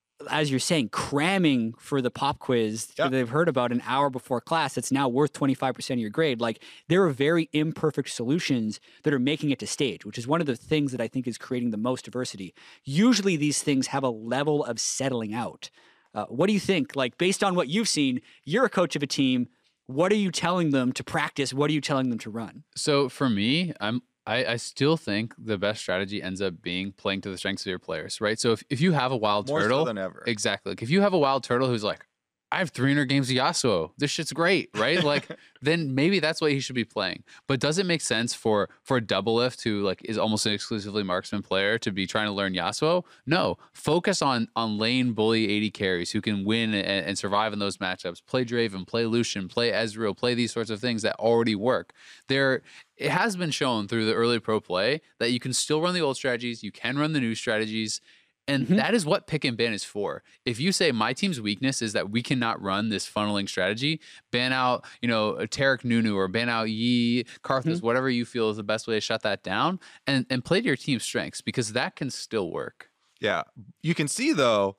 as you're saying, cramming for the pop quiz Yeah. that they've heard about an hour before class that's now worth twenty-five percent of your grade. Like, there are very imperfect solutions that are making it to stage, which is one of the things that I think is creating the most diversity. Usually these things have a level of settling out. Uh, what do you think? Like, based on what you've seen, you're a coach of a team. What are you telling them to practice? What are you telling them to run? So for me, I'm I, I still think the best strategy ends up being playing to the strengths of your players, right? So if, if you have a wild More turtle, so than ever. exactly. Like if you have a wild turtle who's like, I have three hundred games of Yasuo. This shit's great, right? Like, then maybe that's what he should be playing. But does it make sense for for Doublelift, who like is almost an exclusively marksman player, to be trying to learn Yasuo? No. Focus on on lane bully A D carries who can win and, and survive in those matchups. Play Draven, play Lucian, play Ezreal, play these sorts of things that already work. There, it has been shown through the early pro play that you can still run the old strategies, you can run the new strategies. And Mhm. that is what pick and ban is for. If you say my team's weakness is that we cannot run this funneling strategy, ban out, you know, Taric Nunu or ban out Yi, Karthus, whatever you feel is the best way to shut that down, and, and play to your team's strengths, because that can still work. Yeah. You can see, though,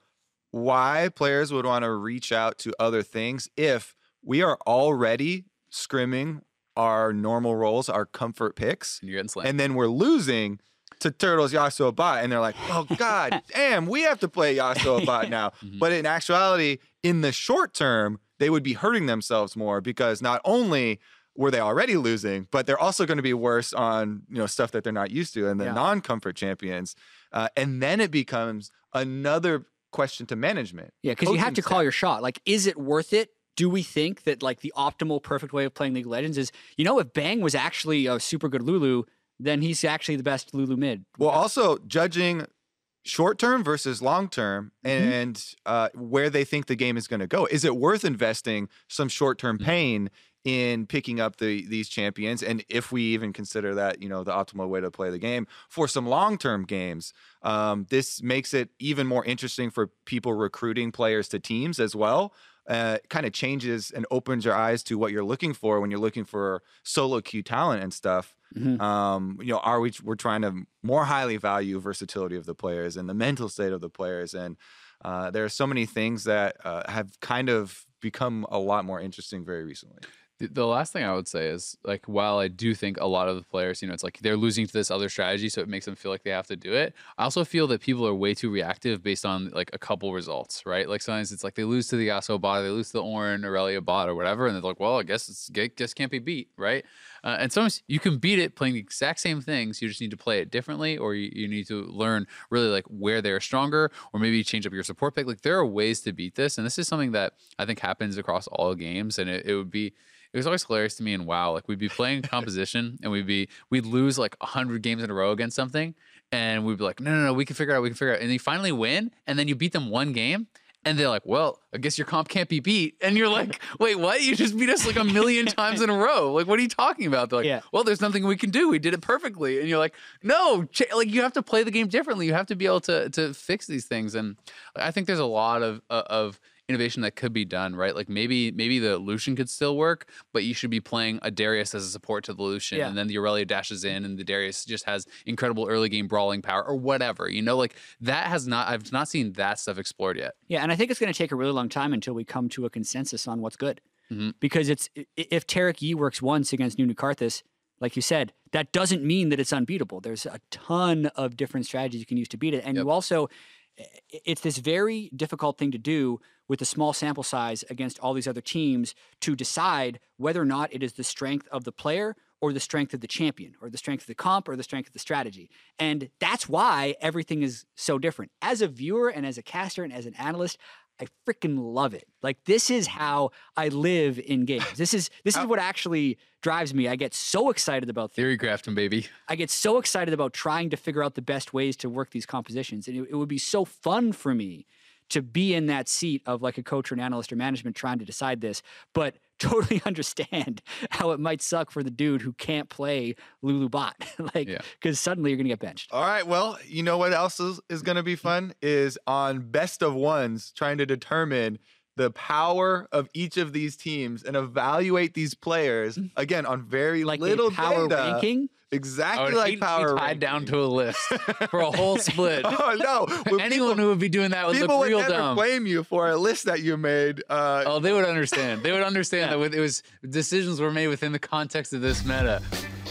why players would want to reach out to other things if we are already scrimming our normal roles, our comfort picks, And you're getting slammed. and then we're losing to Turtles Yasuo bot, and they're like, oh, God damn, we have to play Yasuo bot now. Mhm. But in actuality, in the short term, they would be hurting themselves more because not only were they already losing, but they're also going to be worse on, you know, stuff that they're not used to and the Yeah. non-comfort champions. Uh, and then it becomes another question to management. Yeah, because you have Coaching to call staff. your shot. Like, is it worth it? Do we think that like the optimal, perfect way of playing League of Legends is, you know, if Bang was actually a super good Lulu, then he's actually the best Lulu mid. Well, also judging short term versus long term Mm-hmm. and uh, where they think the game is going to go. Is it worth investing some short term Mm-hmm. pain in picking up the these champions? And if we even consider that, you know, the optimal way to play the game for some long term games, um, this makes it even more interesting for people recruiting players to teams as well. Uh, kind of changes and opens your eyes to what you're looking for when you're looking for solo queue talent and stuff. Mhm. Um, you know, are we we're trying to more highly value versatility of the players and the mental state of the players, and uh, there are so many things that uh, have kind of become a lot more interesting very recently. The- The last thing I would say is, like, while I do think a lot of the players, you know, it's like they're losing to this other strategy, so it makes them feel like they have to do it. I also feel that people are way too reactive based on like a couple results, right? Like sometimes it's like they lose to the Yasuo bot, they lose to the Orin, Aurelia bot, or whatever, and they're like, well, I guess it's it just can't be beat, right? Uh, and sometimes you can beat it playing the exact same things. You just need to play it differently, or you, you need to learn really like where they're stronger, or maybe change up your support pick. Like there are ways to beat this, and this is something that I think happens across all games, and it, it would be. It was always hilarious to me in WoW. Like we'd be playing composition and we'd be we'd lose like a hundred games in a row against something, and we'd be like, no, no, no, we can figure it out, we can figure it out. And then you finally win, and then you beat them one game, and they're like, well, I guess your comp can't be beat. And you're like, wait, what? You just beat us like a million times in a row. Like, what are you talking about? They're like, Yeah. well, there's nothing we can do. We did it perfectly. And you're like, no, ch- like you have to play the game differently. You have to be able to to fix these things. And I think there's a lot of uh, of innovation that could be done, right? Like maybe maybe the Lucian could still work, but you should be playing a Darius as a support to the Lucian, Yeah. and then the Aurelia dashes in, and the Darius just has incredible early game brawling power, or whatever. You know, like that has not. I've not seen that stuff explored yet. Yeah, and I think it's going to take a really long time until we come to a consensus on what's good. Mhm. Because it's i- if Taric Yi works once against Nunu Karthus, like you said, that doesn't mean that it's unbeatable. There's a ton of different strategies you can use to beat it. And Yep. you also, i- it's this very difficult thing to do with a small sample size against all these other teams to decide whether or not it is the strength of the player or the strength of the champion or the strength of the comp or the strength of the strategy. And that's why everything is so different. As a viewer and as a caster and as an analyst, I freaking love it. Like this is how I live in games. This is this is what actually drives me. I get so excited about Theory crafting, baby. I get so excited about trying to figure out the best ways to work these compositions. And it, it would be so fun for me to be in that seat of like a coach or an analyst or management trying to decide this, but totally understand how it might suck for the dude who can't play Lulu Bot. like, Yeah. because suddenly you're going to get benched. All right. Well, you know what else is, is going to be fun is on best of ones, trying to determine the power of each of these teams and evaluate these players again on very Like little a power data. ranking. Exactly I would like hate to power be tied ranking. down to a list for a whole split. Oh no! When Anyone people, who would be doing that would people look would real never dumb. blame you for a list that you made. Uh, Oh, they would understand. They would understand that it was decisions were made within the context of this meta.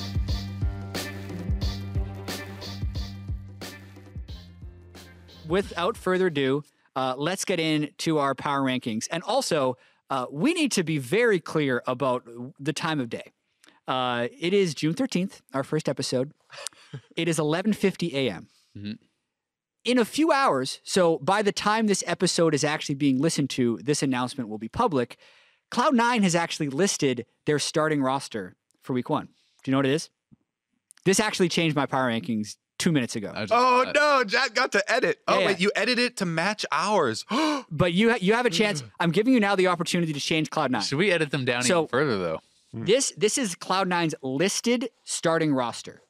Without further ado, uh, let's get into our power rankings. And also, uh, we need to be very clear about the time of day. Uh, it is June thirteenth, our first episode. It is eleven fifty a.m. Mm-hmm. In a few hours, so by the time this episode is actually being listened to, this announcement will be public. Cloud nine has actually listed their starting roster for week one. Do you know what it is? This actually changed my power rankings two minutes ago. I just- oh uh, no! Jack got to edit. Oh Yeah, wait, yeah. you edit it to match ours. But you ha- you have a chance. I'm giving you now the opportunity to change Cloud nine. Should we edit them down So- even further though? This this is Cloud nine's listed starting roster.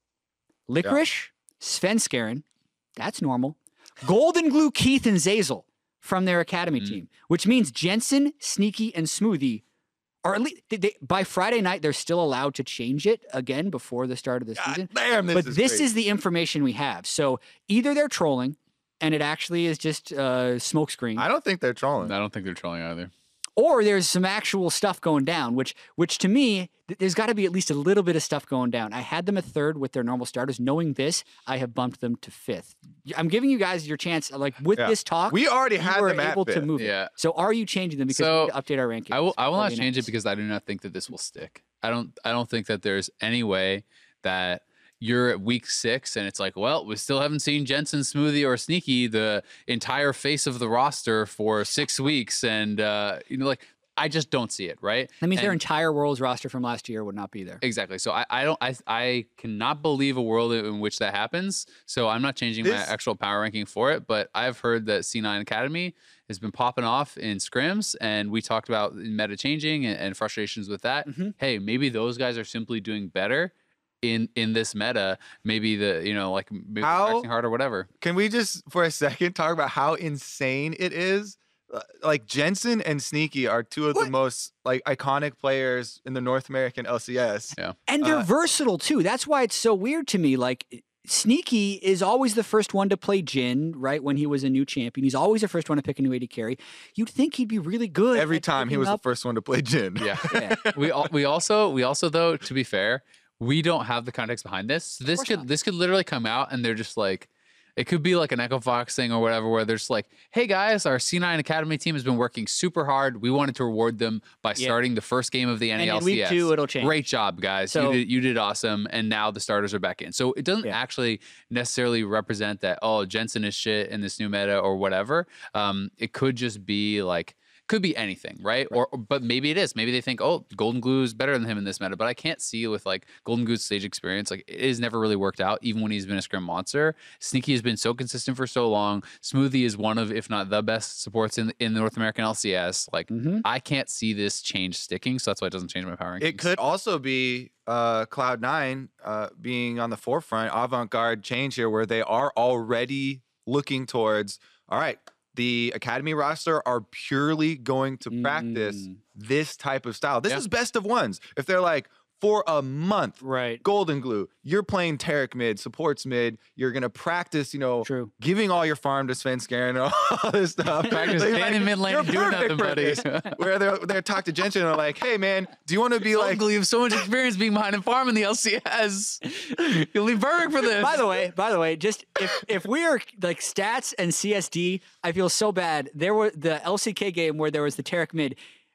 Licorice, Svenskeren, that's normal. Golden Glue, Keith, and Zazel from their academy team, which means Jensen, Sneaky, and Smoothie are at least they, they, by Friday night they're still allowed to change it again before the start of the God season. damn, this but is this great. is the information we have. So either they're trolling, and it actually is just uh, smokescreen. I don't think they're trolling. I don't think they're trolling either. Or there's some actual stuff going down, which which to me, th- there's got to be at least a little bit of stuff going down. I had them at third with their normal starters. Knowing this, I have bumped them to fifth. I'm giving you guys your chance, like with Yeah. this talk. We already you had were them at able to fifth. move Yeah. it. So are you changing them because So, we need to update our rankings? I will. I will before not we change it announce? because I do not think that this will stick. I don't. I don't think that there's any way that you're at week six and it's like, well, we still haven't seen Jensen, Smoothie, or Sneaky, the entire face of the roster for six weeks, and uh, you know, like I just don't see it. Right? That means their And- entire Worlds roster from last year would not be there. Exactly. So I, I don't I I cannot believe a world in which that happens. So I'm not changing my This- actual power ranking for it. But I've heard that C nine Academy has been popping off in scrims, and we talked about meta changing and, and frustrations with that. Mhm. Hey, maybe those guys are simply doing better in in this meta. Maybe the you know like maybe How- practicing hard or whatever. Can we just for a second talk about how insane it is? Uh, Like Jensen and Sneaky are two of What? the most like iconic players in the North American L C S. Yeah. And they're Uh, versatile too. That's why it's so weird to me. Like Sneaky is always the first one to play Jin, right? When he was a new champion, he's always the first one to pick a new A D carry. You'd think he'd be really good Every at time he picking was up- the first one to play Jin. Yeah. Yeah. we al- we also we also though to be fair, we don't have the context behind this. So this course could not. this could literally come out and they're just like, it could be like an Echo Fox thing or whatever, where there's like, hey guys, our C nine Academy team has been working super hard. We wanted to reward them by Yeah. starting the first game of the And in N A L C S. week two, it'll change. Great job, guys. So- you did you did awesome, and now the starters are back in. So it doesn't Yeah. actually necessarily represent that oh Jensen is shit in this new meta or whatever. Um, it could just be like. Could be anything, right? Or, or- but maybe it is. Maybe they think, oh, Golden Glue is better than him in this meta. But I can't see with like Golden Glue's stage experience, like it has never really worked out, even when he's been a scrim monster. Sneaky has been so consistent for so long. Smoothie is one of, if not the best supports in in the North American L C S. Like Mhm. I can't see this change sticking, so that's why it doesn't change my power rankings. It could also be uh, Cloud nine uh, being on the forefront, avant-garde change here, where they are already looking towards, all right, the academy roster are purely going to practice Mm. this type of style. This Yeah. is best of ones. If they're like, for a month, Right. Golden Glue, you're playing Tarek mid, supports mid, you're going to practice, you know, True. giving all your farm to Svenskeren and all this stuff. Practice Like, standing mid lane you're and doing perfect nothing, for buddy. this. Where they're, they're talk to Jensen and they're like, hey man, do you want to be Golden like, Glue, you have so much experience being behind and farming the L C S. You'll be perfect for this. By the way, by the way, just if if we are like stats and C S D, I feel so bad. There were the L C K game where there was the Tarek mid.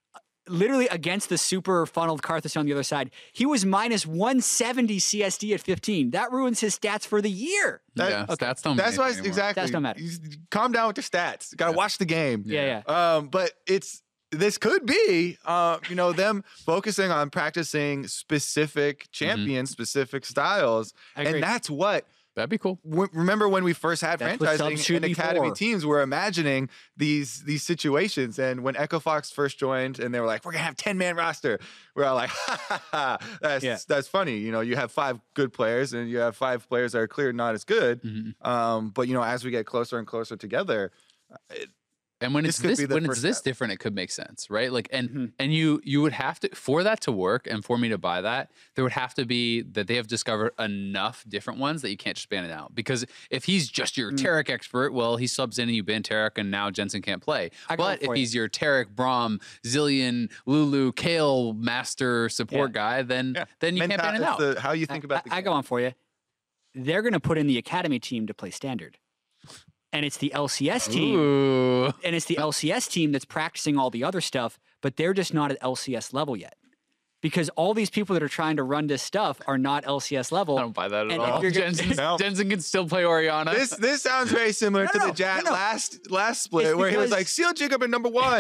literally against the super funneled Karthus on the other side, he was minus one seventy C S D at fifteen. That ruins his stats for the year. That- yeah, stats don't. That's mean why anything anymore. exactly. Stats don't matter. You- calm down with the stats. You got to Yeah. watch the game. Yeah, yeah. Um, but it's this could be, uh, you know, them focusing on practicing specific champions, specific styles, I agree. and that's what. That'd be cool. w- Remember when we first had That's what subs franchising should and be academy for. teams were imagining these these situations, and when Echo Fox first joined, and they were like, "We're gonna have ten man roster," we're all like, "Ha ha ha!" That's Yeah. that's funny. You know, you have five good players, and you have five players that are clear not as good. Mhm. Um, but you know, as we get closer and closer together, it, And when This it's could this be the when it's first this step. different, it could make sense, right? Like, and Mhm. and you you would have to for that to work, and for me to buy that, there would have to be that they have discovered enough different ones that you can't just ban it out. Because if he's just your Mm. Tarek expert, well, he subs in and you ban Tarek, and now Jensen can't play. I got But one if for you. he's your Tarek, Braum, Zillion, Lulu, Kale master support guy, then yeah. then you can't ban it Mental- out. it's the- how you think I, about the I, I game. go on for you. They're going to put in the academy team to play standard. And it's the L C S team. Ooh. And it's the L C S team that's practicing all the other stuff, but they're just not at L C S level yet. Because all these people that are trying to run this stuff are not L C S level. I don't buy that at And all. if you're gonna- Jensen, No. Jensen can still play Oriana. This this sounds very similar No, to no, the Jat no, no. last last split It's where he was because- like Seal Jacob at number one.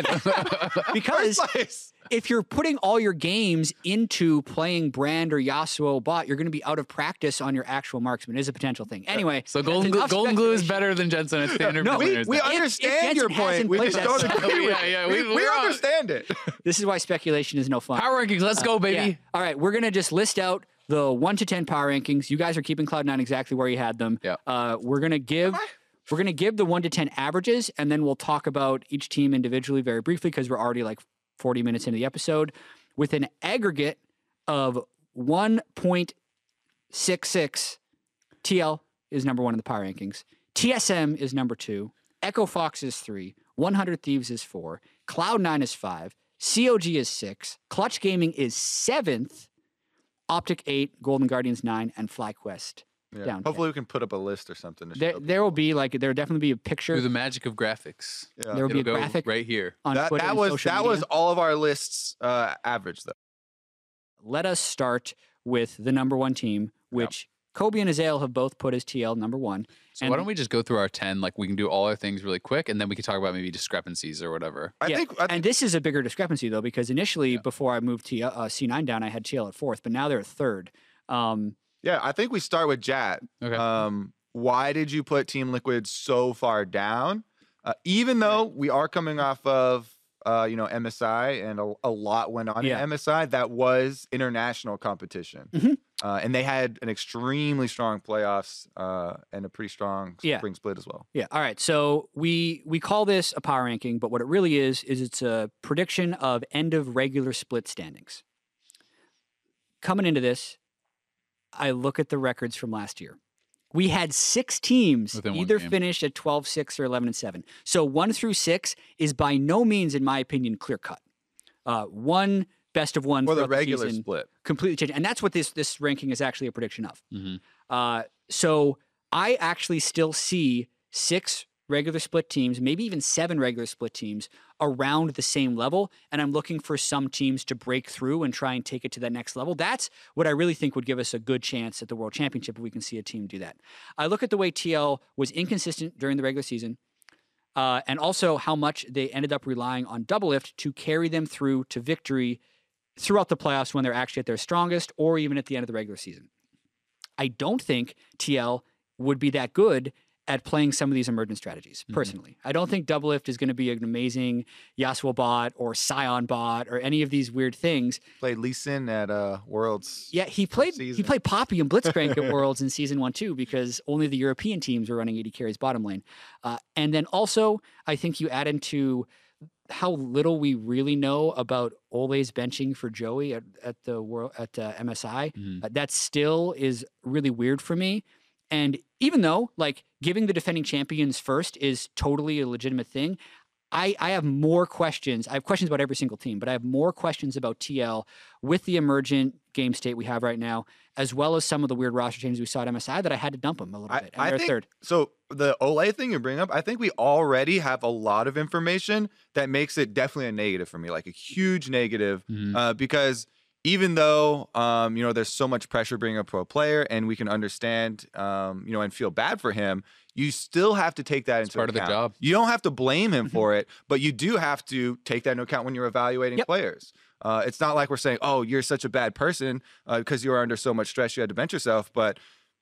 Because First place. if you're putting all your games into playing Brand or Yasuo bot, you're going to be out of practice on your actual marksman. It is a potential thing. Anyway, so that's golden, Glue- enough golden glue is speculation. better than Jensen at standard. No, We, players we now. if understand your Jensen point. hasn't We played just that don't stuff- agree with Yeah, yeah, it. We, we- we we're on- understand it. This is why speculation is no fun. Power rankings, let's go, baby. Yeah. All right, we're gonna just list out the one to ten power rankings. You guys are keeping Cloud Nine exactly where you had them. Yeah. Uh, we're gonna give we're gonna give the one to ten averages, and then we'll talk about each team individually very briefly because we're already like forty minutes into the episode, with an aggregate of one point six six. T L is number one in the power rankings. T S M is number two. Echo Fox is three. one hundred Thieves is four. Cloud Nine is five. C O G is six. Clutch Gaming is seventh. Optic eight. Golden Guardians nine, and FlyQuest Yeah. down. Hopefully, we can put up a list or something. To There, show there will be like there will definitely be a picture Through the magic of graphics. people. there will be It'll a go graphic right here. on that Twitter that and was social that media. was all of our lists uh, average though. Let us start with the number one team, which Kobe and Azael have both put as T L number one. So And- why don't we just go through our ten? Like we can do all our things really quick, and then we can talk about maybe discrepancies or whatever. I Yeah, think I think and this is a bigger discrepancy though, because initially before I moved T L, uh, C nine down, I had T L at fourth, but now they're at third. Um, yeah, I think we start with Jat. Okay. Um, why did you put Team Liquid so far down? Uh, even though we are coming off of uh, you know M S I and a, a lot went on Yeah. in M S I, that was international competition, Mhm. uh, and they had an extremely strong playoffs uh, and a pretty strong Yeah. spring split as well. Yeah. All right. So we we call this a power ranking, but what it really is is it's a prediction of end of regular split standings. Coming into this, I look at the records from last year. We had six teams Within one either game. finish at twelve six or eleven and seven. So one through six is by no means, in my opinion, clear cut. Uh, one best of one Or the throughout regular season, split. completely changed, and that's what this this ranking is actually a prediction of. Mhm. Uh, so I actually still see six regular split teams, maybe even seven regular split teams around the same level. And I'm looking for some teams to break through and try and take it to that next level. That's what I really think would give us a good chance at the World Championship if we can see a team do that. I look at the way T L was inconsistent during the regular season. Uh, and also how much they ended up relying on Doublelift to carry them through to victory throughout the playoffs when they're actually at their strongest or even at the end of the regular season. I don't think T L would be that good at playing some of these emergent strategies, personally. I don't think Doublelift is going to be an amazing Yasuo bot or Scion bot or any of these weird things. Played Lee Sin at uh, Worlds. Yeah, he played he season. played Poppy and Blitzcrank at Worlds in season one too, because only the European teams were running A D carries bottom lane. Uh, and then also, I think you add into how little we really know about Ole's benching for Joey at, at the world at uh, M S I. Mhm. Uh, that still is really weird for me. And even though like giving the defending champions first is totally a legitimate thing, I, I have more questions. I have questions about every single team, but I have more questions about T L with the emergent game state we have right now, as well as some of the weird roster changes we saw at M S I that I had to dump them a little I, bit. And I they're think third. so. the Ole thing you bring up, I think we already have a lot of information that makes it definitely a negative for me, like a huge negative, Mhm. uh, because even though um, you know there's so much pressure bringing a pro player, and we can understand um, you know and feel bad for him, you still have to take that into part of the account. job. You don't have to blame him Mhm. for it, but you do have to take that into account when you're evaluating Yep. players. Uh, it's not like we're saying, "Oh, you're such a bad person uh, because you were under so much stress, you had to bench yourself," but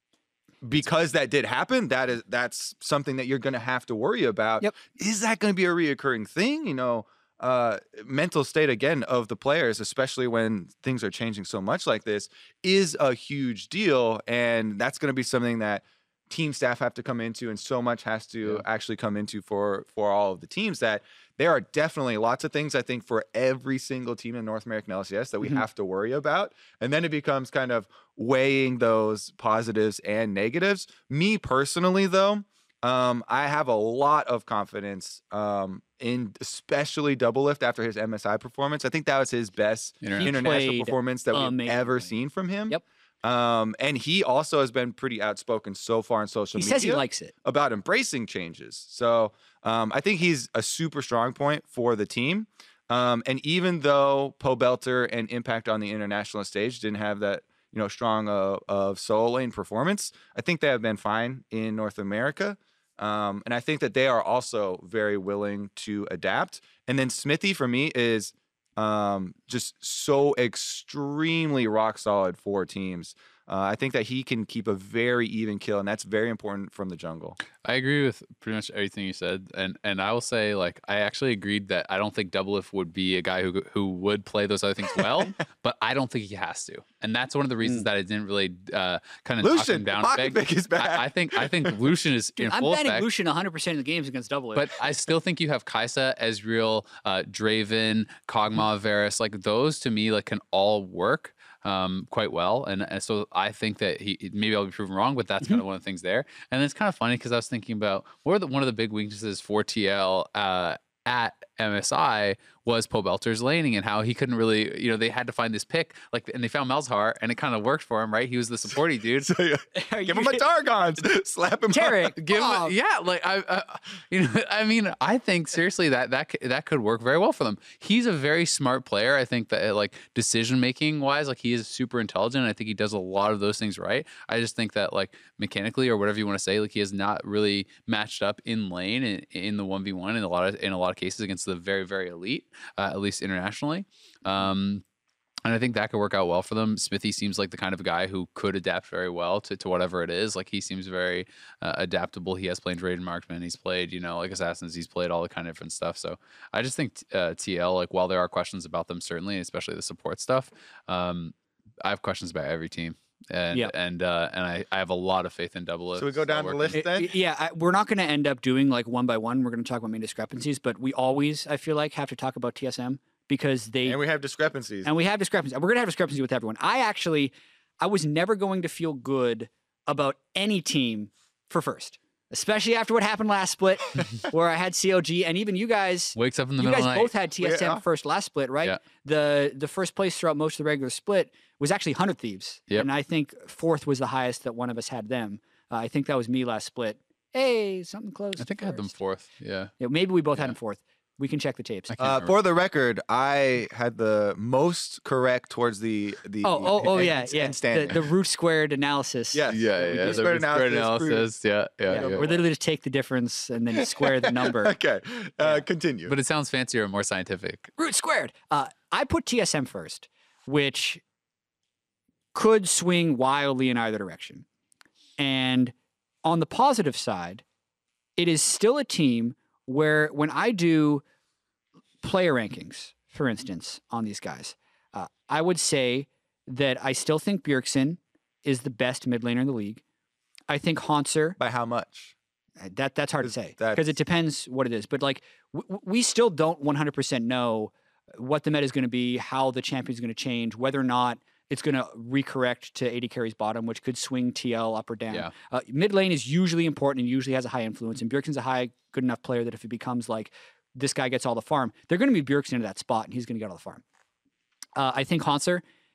because that did happen, that is that's something that you're going to have to worry about. Yep. Is that going to be a reoccurring thing? You know, uh, mental state again of the players, especially when things are changing so much like this, is a huge deal, and that's going to be something that team staff have to come into, and so much has to Yeah. actually come into for for all of the teams. That there are definitely lots of things, I think, for every single team in North American L C S that we Mhm. have to worry about, and then it becomes kind of weighing those positives and negatives. Me personally, though, um, I have a lot of confidence um, in especially Double Lift after his M S I performance. I think that was his best International. international played performance that we've ever amazingly. seen from him. Yep. Um, and he also has been pretty outspoken so far on social He media says he likes it. about embracing changes. So um, I think he's a super strong point for the team. Um, and even though Pobelter and Impact on the international stage didn't have that, you know, strong uh, of solo lane performance, I think they have been fine in North America. Um, and I think that they are also very willing to adapt. And then Smithy for me is um, just so extremely rock solid for teams. Uh, I think that he can keep a very even kill, and that's very important from the jungle. I agree with pretty much everything you said, and and I will say, like, I actually agreed that I don't think Doublelift would be a guy who who would play those other things well, but I don't think he has to, and that's one of the reasons Mm. that I didn't really uh, kind of knock him Lucian, down. a Pocket peg. Pick is back. I, I think I think Lucian is Dude, in I'm full betting effect. Lucian one hundred percent of the games against Double Lift. But I still think you have Kaisa, Ezreal, uh, Draven, Kog'Maw, Varus. Like those to me, like can all work um, quite well. And, and so I think that he maybe I'll be proven wrong, but that's kind of one of the things there. And it's kind of funny because I was thinking about what are the, one of the big weaknesses for T L uh, at M S I was Pobelter's laning and how he couldn't really, you know, they had to find this pick, like, and they found Malzahar and it kind of worked for him, right? He was the supporty dude. So, yeah, Are give you- him a Targon, slap him. Tarek, Give him, Bob. yeah, like I, uh, you know, I mean, I think seriously that that c- that could work very well for them. He's a very smart player. I think that like decision making wise, like he is super intelligent. I think he does a lot of those things right. I just think that like mechanically or whatever you want to say, like he has not really matched up in lane in, in the one v one in a lot of in a lot of cases against the very very elite, uh, at least internationally. Um, And I think that could work out well for them. Smithy seems like the kind of guy who could adapt very well to, to whatever it is. Like he seems very uh, adaptable. He has played Raiden Marksman. He's played, you know, like Assassins. He's played all the kind of different stuff. So I just think uh, T L, like while there are questions about them, certainly, especially the support stuff, um, I have questions about every team. And Yeah. and uh, and I, I have a lot of faith in Double Lift. So we go down the working- list It- then? it- yeah, I, we're not going to end up doing like one by one. We're going to talk about main discrepancies, but we always, I feel like, have to talk about T S M because they And we have discrepancies. and we have discrepancies. We're going to have discrepancy with everyone. I actually, I was never going to feel good about any team for first, especially after what happened last split, where I had C O G and even you guys. Wakes up in the You middle guys of the both night. had T S M Yeah. first last split, right? Yeah. The the first place throughout most of the regular split was actually one hundred Thieves. Yep. And I think fourth was the highest that one of us had them. Uh, I think that was me last split. Hey, something close. I think I had them first. fourth. Yeah. Yeah, maybe we both had Yeah. them fourth. We can check the tapes. I can't Uh, remember. for the record, I had the most correct towards the the. Oh, oh, oh, end- yeah, end yeah. The, standing. the root squared analysis. Yes. yeah, we yeah. do The square square analysis, analysis. Yeah, yeah, Yeah, yeah. we literally just take the difference and then square the number. Okay, uh, continue. But it sounds fancier and more scientific. Root squared. Uh, I put T S M first, which could swing wildly in either direction. And on the positive side, it is still a team where when I do player rankings, for instance, on these guys, uh, I would say that I still think Bjergsen is the best mid laner in the league. I think Hanser, By how much? that that's hard to 'Cause say that's- because it depends what it is. But like, w- we still don't one hundred percent know what the meta is going to be, how the champion is going to change, whether or not it's going to recorrect to A D carries bottom, which could swing T L up or down. Yeah. Uh, mid lane is usually important and usually has a high influence. And Bjergsen's a high, good enough player that if it becomes like this guy gets all the farm, they're going to be Bjergsen into that spot and he's going to get all the farm. Uh, I think Hanser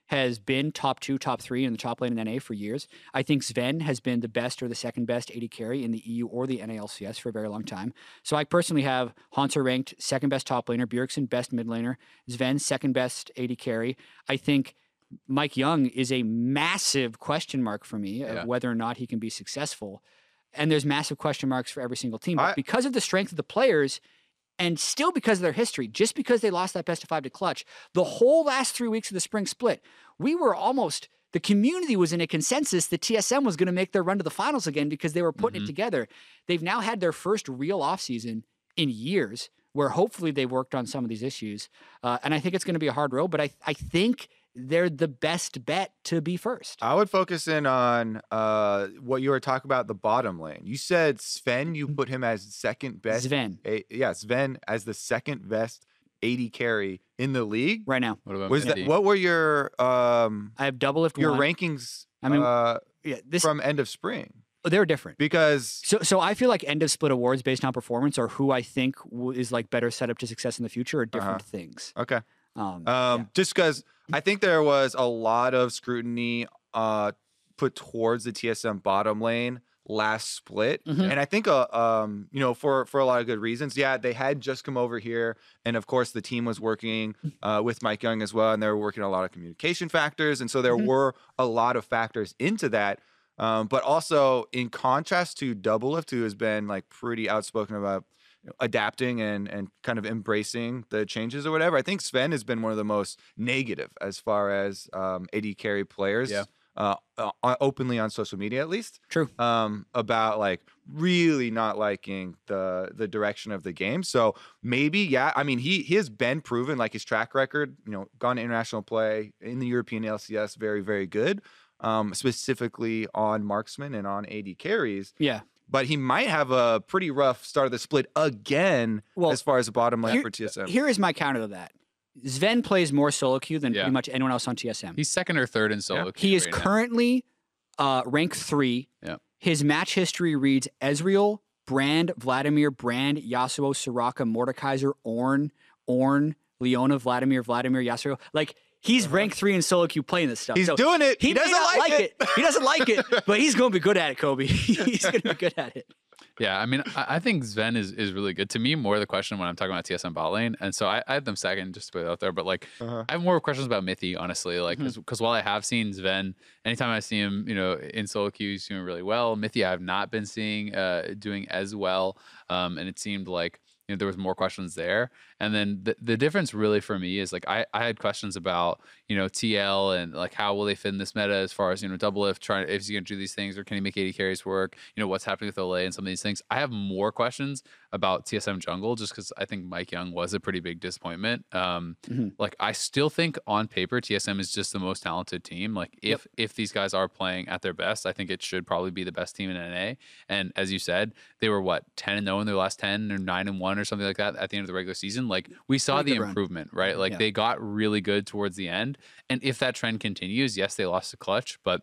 has been top two, top three in the top lane in N A for years. I think Sven has been the best or the second best A D carry in the E U or the N A L C S for a very long time. So I personally have Hanser ranked second best top laner, Bjergsen best mid laner, Sven second best A D carry. I think Mike Young is a massive question mark for me Yeah. of whether or not he can be successful. And there's massive question marks for every single team. But I- because of the strength of the players, and still because of their history, just because they lost that best of five to Clutch, the whole last three weeks of the spring split, we were almost, the community was in a consensus that T S M was going to make their run to the finals again because they were putting Mhm. it together. They've now had their first real offseason in years where hopefully they worked on some of these issues. Uh, and I think it's going to be a hard road, but I, I think they're the best bet to be first. I would focus in on uh, what you were talking about, the bottom lane. You said Sven, you put him as second best. Sven, A, yeah, Sven as the second best A D carry in the league. right now. What about Was that Minty? what were your um I have double lift your one. rankings I mean, uh, Yeah, this from end of spring? they're different. Because So, so I feel like end of split awards based on performance or who I think w- is like better set up to success in the future are different Uh-huh. things. okay, Um, um, just because I think there was a lot of scrutiny uh put towards the T S M bottom lane last split, Mhm. and I think uh, um you know for for a lot of good reasons. Yeah, they had just come over here, and of course the team was working uh, with Mike Young as well, and they were working a lot of communication factors, and so there Mhm. were a lot of factors into that. Um, but also in contrast to Doublelift, who has been like pretty outspoken about you know, adapting and and kind of embracing the changes or whatever. I think Sven has been one of the most negative as far as um, A D carry players. Yeah. Uh, uh, openly on social media, at least, True. um, about like really not liking the the direction of the game. So maybe, yeah, I mean, he he has been proven, like his track record, you know, gone to international play in the European L C S, very very good, um, specifically on marksman and on A D carries. Yeah. But he might have a pretty rough start of the split again, Well, as far as the bottom lane here- for T S M. Here is my counter to that. Sven plays more solo queue than Yeah. pretty much anyone else on T S M. He's second or third in solo. Yeah. queue He is right now. currently uh, rank three. Yeah. His match history reads Ezreal, Brand, Vladimir, Brand, Yasuo, Soraka, Mordekaiser, Ornn, Ornn, Leona, Vladimir, Vladimir, Yasuo. Like, he's rank three in solo queue playing this stuff. He's So doing it. he, He, may doesn't not like, it. He doesn't like it, but he's going to be good at it, Kobe. He's going to be good at it. Yeah, I mean, I, I think Sven is, is really good. To me, more the question when I'm talking about T S M bot lane, and so I, I had them second just to put it out there. But like, Uh-huh. I have more questions about Mithy, honestly. Like, Mhm. because while I have seen Sven, anytime I see him, you know, in solo queue, he's doing really well. Mithy, I have not been seeing uh, doing as well, um, and it seemed like you know there was more questions there. And then the the difference really for me is like I I had questions about you know T L and like how will they fit in this meta as far as you know Doublelift trying if he's gonna do these things or can he make A D carries work, you know what's happening with Olay and some of these things. I have more questions about T S M jungle just because I think Mike Young was a pretty big disappointment. Um, Mhm. Like I still think on paper T S M is just the most talented team. Like if if these guys are playing at their best, I think it should probably be the best team in N A. And as you said, they were what ten and zero in their last ten or nine and one or something like that at the end of the regular season. Like we saw Pretty the good run. improvement, right? Like Yeah. they got really good towards the end. And if that trend continues, yes, they lost to Clutch, but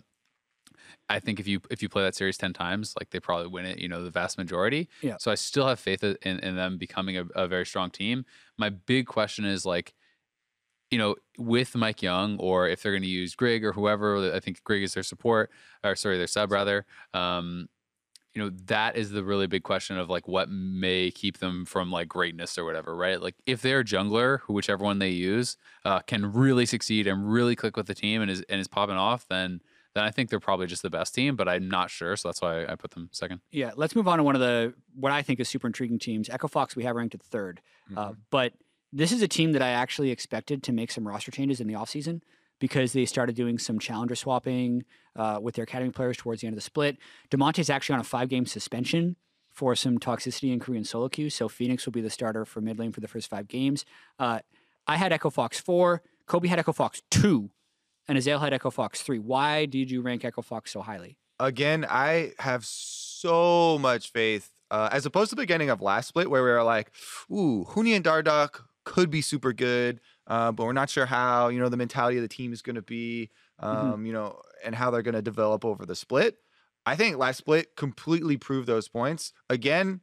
I think if you if you play that series ten times, like they probably win it, you know, the vast majority. Yeah. So I still have faith in, in them becoming a, a very strong team. My big question is like, you know, with Mike Young, or if they're going to use Grig or whoever, I think Grig is their support, or sorry, their sub rather. Um, you know, that is the really big question of like what may keep them from like greatness or whatever, right? Like if their jungler, who whichever one they use, uh, can really succeed and really click with the team and is and is popping off, then then I think they're probably just the best team. But I'm not sure, so that's why I put them second. Yeah, let's move on to one of the what I think is super intriguing teams. Echo Fox we have ranked at third, uh, Mhm. but this is a team that I actually expected to make some roster changes in the offseason because they started doing some challenger swapping uh, with their academy players towards the end of the split. DeMonte's actually on a five-game suspension for some toxicity in Korean solo queue, so Phoenix will be the starter for mid lane for the first five games. Uh, I had Echo Fox four, Kobe had Echo Fox two, and Azael had Echo Fox three. Why did you rank Echo Fox so highly? Again, I have so much faith, uh, as opposed to the beginning of last split where we were like, ooh, Huni and Dardoch could be super good, uh, but we're not sure how, you know, the mentality of the team is going to be, um, you know, and how they're going to develop over the split. I think last split completely proved those points. Again,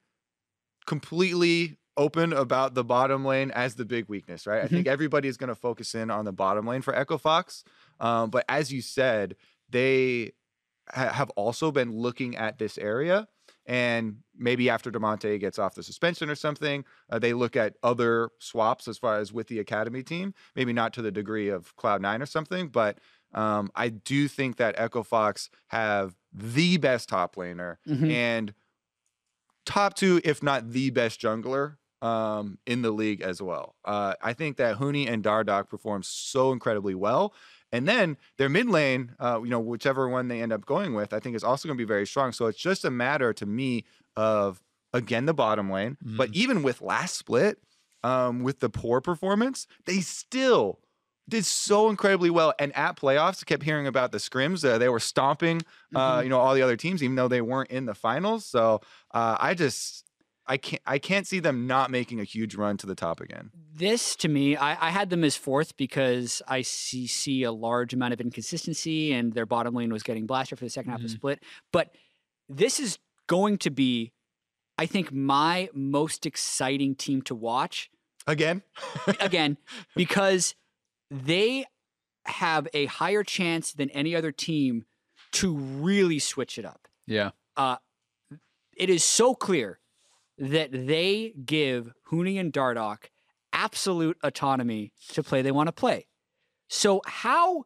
completely open about the bottom lane as the big weakness, right? I think everybody is going to focus in on the bottom lane for Echo Fox. Um, but as you said, they ha- have also been looking at this area. And maybe after DeMonte gets off the suspension or something, uh, they look at other swaps as far as with the academy team. Maybe not to the degree of Cloud nine or something, but um, I do think that Echo Fox have the best top laner Mhm. and top two, if not the best jungler um, in the league as well. Uh, I think that Huni and Dardoch perform so incredibly well. And then their mid lane, uh, you know, whichever one they end up going with, I think is also going to be very strong. So it's just a matter to me of, again, the bottom lane. Mhm. But even with last split, um, with the poor performance, they still did so incredibly well. And at playoffs, kept hearing about the scrims. Uh, they were stomping, uh, Mhm. you know, all the other teams, even though they weren't in the finals. So uh, I just, I can't, I can't see them not making a huge run to the top again. This to me, I, I had them as fourth because I see see a large amount of inconsistency, and their bottom lane was getting blasted for the second half of the Mhm. split. But this is going to be, I think, my most exciting team to watch Again, again because they have a higher chance than any other team to really switch it up. Yeah. Uh, it is so clear that they give Huni and Dardoch absolute autonomy to play they want to play. So how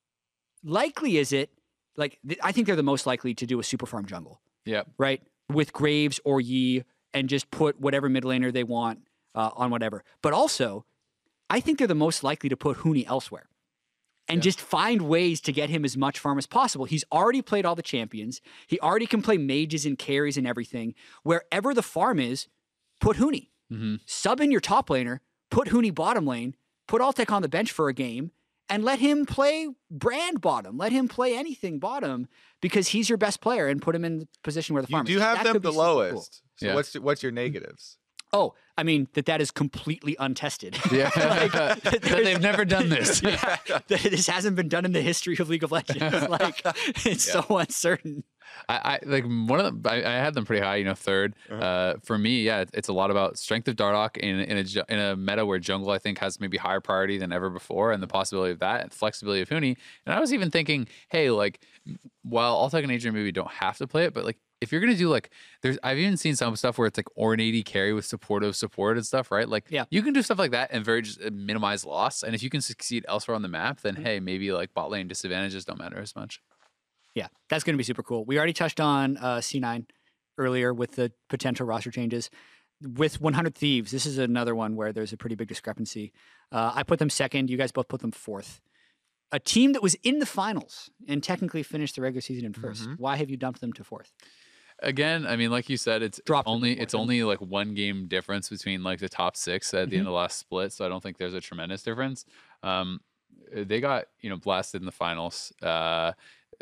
likely is it, like, th- I think they're the most likely to do a super farm jungle, Yeah. right? With Graves or Yi, and just put whatever mid laner they want uh, on whatever. But also, I think they're the most likely to put Huni elsewhere and Yeah. just find ways to get him as much farm as possible. He's already played all the champions. He already can play mages and carries and everything. Wherever the farm is, put Huni. Mm-hmm. Sub in your top laner, put Huni bottom lane, put Altec on the bench for a game, and let him play brand bottom. Let him play anything bottom because he's your best player, and put him in the position where the you farm do is. have That them could be the super cool. lowest. So Yeah. what's what's your negatives? Oh, I mean, that that is completely untested. Yeah. Like, That there's- they've never done this. Yeah, that this hasn't been done in the history of League of Legends. Like, it's so uncertain. I, I like one of them. I, I had them pretty high, you know, third. Uh-huh. Uh, for me, yeah, it's a lot about strength of Dardoch in in a ju- in a meta where jungle I think has maybe higher priority than ever before, and the possibility of that, and flexibility of Huni. And I was even thinking, hey, like, while Altec and Adrian maybe don't have to play it, but like, if you're gonna do like, there's I've even seen some stuff where it's like Ornate carry with supportive support and stuff, right? Like, Yeah. you can do stuff like that and very just uh, minimize loss. And if you can succeed elsewhere on the map, then hey, maybe like bot lane disadvantages don't matter as much. Yeah, that's going to be super cool. We already touched on uh, C nine earlier with the potential roster changes. With one hundred Thieves, this is another one where there's a pretty big discrepancy. Uh, I put them second. You guys both put them fourth. A team that was in the finals and technically finished the regular season in 1st Mhm. Why have you dumped them to fourth? Again, I mean, like you said, it's Dropped them only before, it's didn't only like one game difference between like the top six at the end Mhm. of the last split, so I don't think there's a tremendous difference. Um, they got you know blasted in the finals. Uh,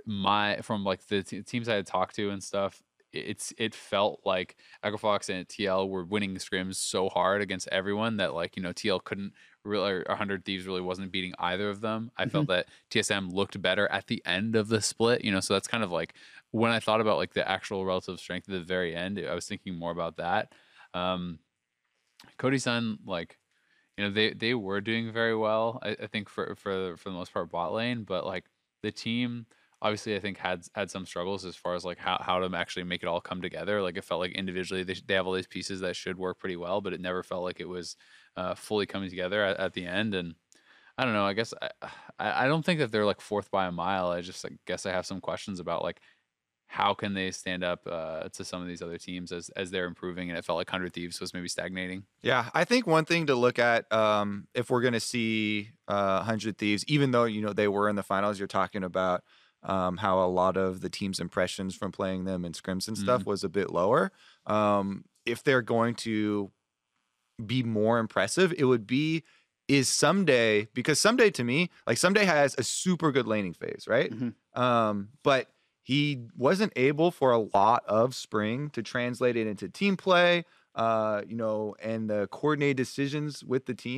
my from like the t- teams I had talked to and stuff, it's it felt like Echo Fox and T L were winning scrims so hard against everyone that like you know T L couldn't really, or one hundred Thieves really wasn't beating either of them. I felt that T S M looked better at the end of the split, you know, so that's kind of like when I thought about like the actual relative strength at the very end, I was thinking more about that. Um, Cody Sun, like, you know, they they were doing very well, I, I think for for for the most part bot lane, but like the team obviously I think had had some struggles as far as like how, how to actually make it all come together. Like it felt like individually they, they have all these pieces that should work pretty well, but it never felt like it was uh, fully coming together at, at the end. And I don't know, I guess I, I I don't think that they're like fourth by a mile. I just I guess I have some questions about like how can they stand up uh, to some of these other teams as as they're improving, and it felt like one hundred Thieves was maybe stagnating. Yeah, I think one thing to look at um, if we're going to see uh, one hundred Thieves, even though you know they were in the finals, you're talking about um, how a lot of the team's impressions from playing them in scrims and stuff was a bit lower. Um, if they're going to be more impressive, it would be is Someday, because Someday to me, like Someday has a super good laning phase, right? Mhm. Um, but he wasn't able for a lot of spring to translate it into team play, uh, you know, and the coordinated decisions with the team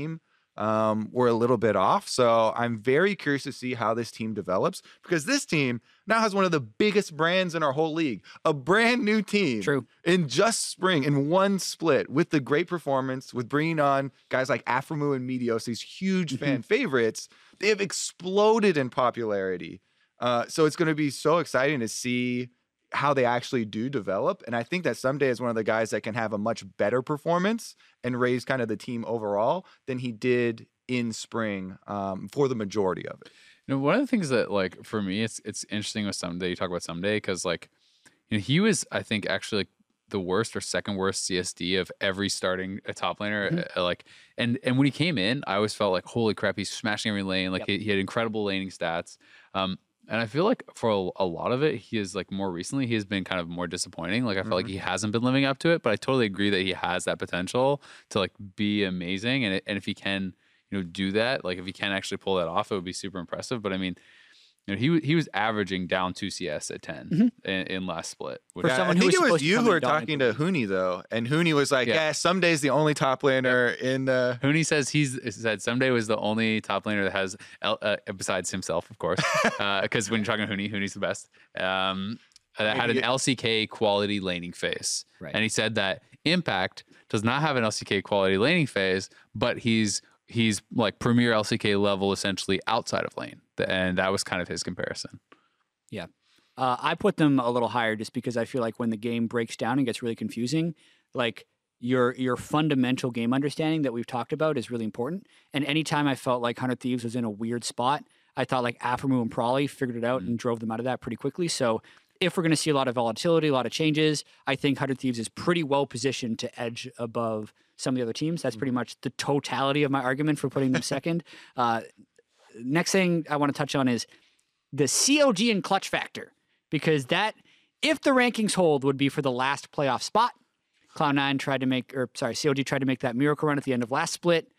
um, were a little bit off. So I'm very curious to see how this team develops, because this team now has one of the biggest brands in our whole league, a brand new team. True. In just spring, in one split, with the great performance, with bringing on guys like Afremu and Medios, these huge Mm-hmm. fan favorites, they have exploded in popularity. Uh, so it's going to be so exciting to see how they actually do develop. And I think that someday is one of the guys that can have a much better performance and raise kind of the team overall than he did in spring um, for the majority of it. You know, one of the things that, like, for me, it's it's interesting with Someday. You talk about Someday because, like, you know, he was, I think, actually like the worst or second worst C S D of every starting a top laner. Mm-hmm. uh, like, and and when he came in, I always felt like, holy crap, he's smashing every lane. Like, Yep. he, he had incredible laning stats. Um, and I feel like for a, a lot of it, he is like more recently, he has been kind of more disappointing. Like, I feel like he hasn't been living up to it. But I totally agree that he has that potential to like be amazing. And it, and if he can, you know, do that, like if he can actually pull that off, it would be super impressive. But I mean, you know, he wa- he was averaging down two C S at ten in, in last split. Which For Yeah, someone I who think was it was supposed to you come who in were and dominate talking the to Hooney, though. And Hooney was like, Yeah. yeah, some days the only top laner in the... Hooney says he's said Someday was the only top laner that has, L, uh, besides himself, of course, because when you're talking to Hooney, Hooney's the best. Um, that had an Yeah. L C K quality laning phase, Right. and he said that Impact does not have an L C K quality laning phase, but he's he's like premier L C K level essentially outside of lane, and that was kind of his comparison. Yeah. Uh, I put them a little higher just because I feel like when the game breaks down and gets really confusing, like your your fundamental game understanding that we've talked about is really important. And anytime I felt like one hundred Thieves was in a weird spot, I thought like Afremu and Prawley figured it out and drove them out of that pretty quickly. So if we're going to see a lot of volatility, a lot of changes, I think one hundred Thieves is pretty well positioned to edge above some of the other teams. That's pretty much the totality of my argument for putting them second. Uh, next thing I want to touch on is the C O G and clutch factor, because that, if the rankings hold, would be for the last playoff spot. Cloud nine tried to make, or sorry, C O G tried to make that miracle run at the end of last split.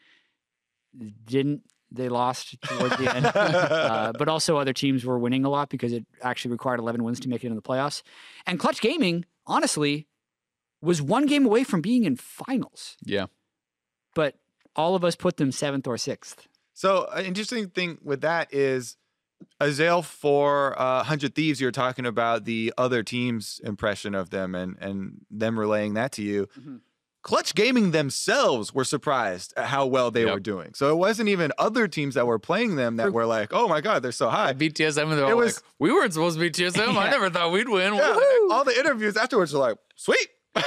Didn't. They lost towards the end. Uh, but also other teams were winning a lot because it actually required eleven wins to make it into the playoffs. And Clutch Gaming, honestly, was one game away from being in finals. Yeah. But all of us put them seventh or sixth. So an interesting thing with that is, Azael, for uh, one hundred Thieves, you're talking about the other team's impression of them and, and them relaying that to you. Mm-hmm. Clutch Gaming themselves were surprised at how well they Yep. were doing. So it wasn't even other teams that were playing them that were like, oh my God, they're so high. beat T S M and they're It all was- like, we weren't supposed to beat T S M. I Yeah. never thought we'd win. Yeah, Woohoo!" all the interviews afterwards were like, sweet.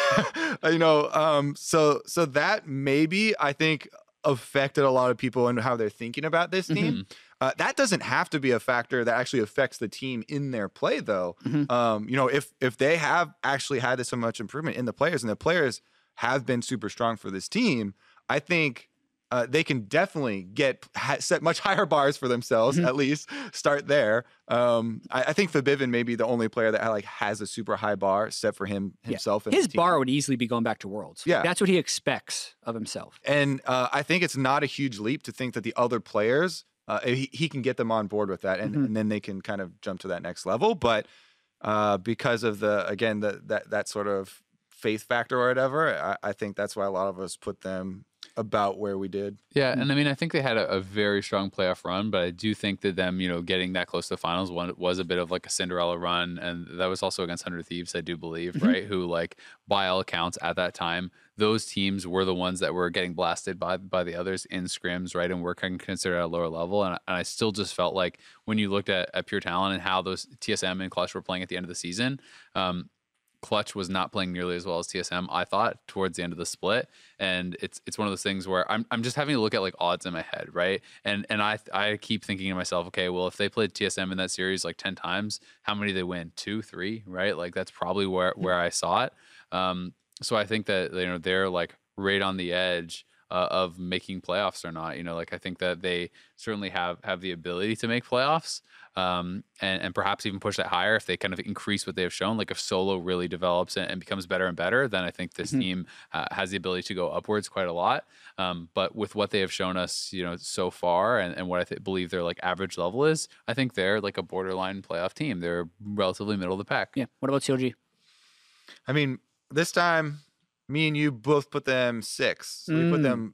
you know, um, so so that maybe I think affected a lot of people and how they're thinking about this team. Uh, that doesn't have to be a factor that actually affects the team in their play, though. Mhm. Um, you know, if if they have actually had this so much improvement in the players, and the players have been super strong for this team, I think uh, they can definitely get ha- set much higher bars for themselves. At least start there. Um, I, I think Fabivin may be the only player that like has a super high bar set for him himself. And His the team. bar would easily be going back to Worlds. Yeah. That's what he expects of himself. And uh, I think it's not a huge leap to think that the other players, uh, he, he can get them on board with that, and, Mhm. and then they can kind of jump to that next level. But uh, because of the, again, the, that that sort of faith factor or whatever, I, I think that's why a lot of us put them about where we did. Yeah, and I mean, I think they had a, a very strong playoff run, but I do think that them, you know, getting that close to the finals one was a bit of like a Cinderella run, and that was also against one hundred Thieves, I do believe, right? Who, like, by all accounts at that time, those teams were the ones that were getting blasted by by the others in scrims, right? And were kind of considered at a lower level, and, and I still just felt like when you looked at, at pure talent and how those T S M and Clutch were playing at the end of the season, um, Clutch was not playing nearly as well as T S M, I thought, towards the end of the split. And it's it's one of those things where I'm I'm just having to look at like odds in my head, right? And and I I keep thinking to myself, okay, well, if they played T S M in that series like ten times, how many did they win? Two, three, right? Like that's probably where where I saw it. Um, so I think that, you know, they're like right on the edge uh, of making playoffs or not. You know, like I think that they certainly have have the ability to make playoffs. Um, and, and perhaps even push that higher if they kind of increase what they have shown. Like if Solo really develops and, and becomes better and better, then I think this Mhm. team uh, has the ability to go upwards quite a lot. Um, but with what they have shown us, you know, so far, and, and what I th- believe their like average level is, I think they're like a borderline playoff team. They're relatively middle of the pack. Yeah. What about C O G? I mean, this time, me and you both put them six. So we put Mm. them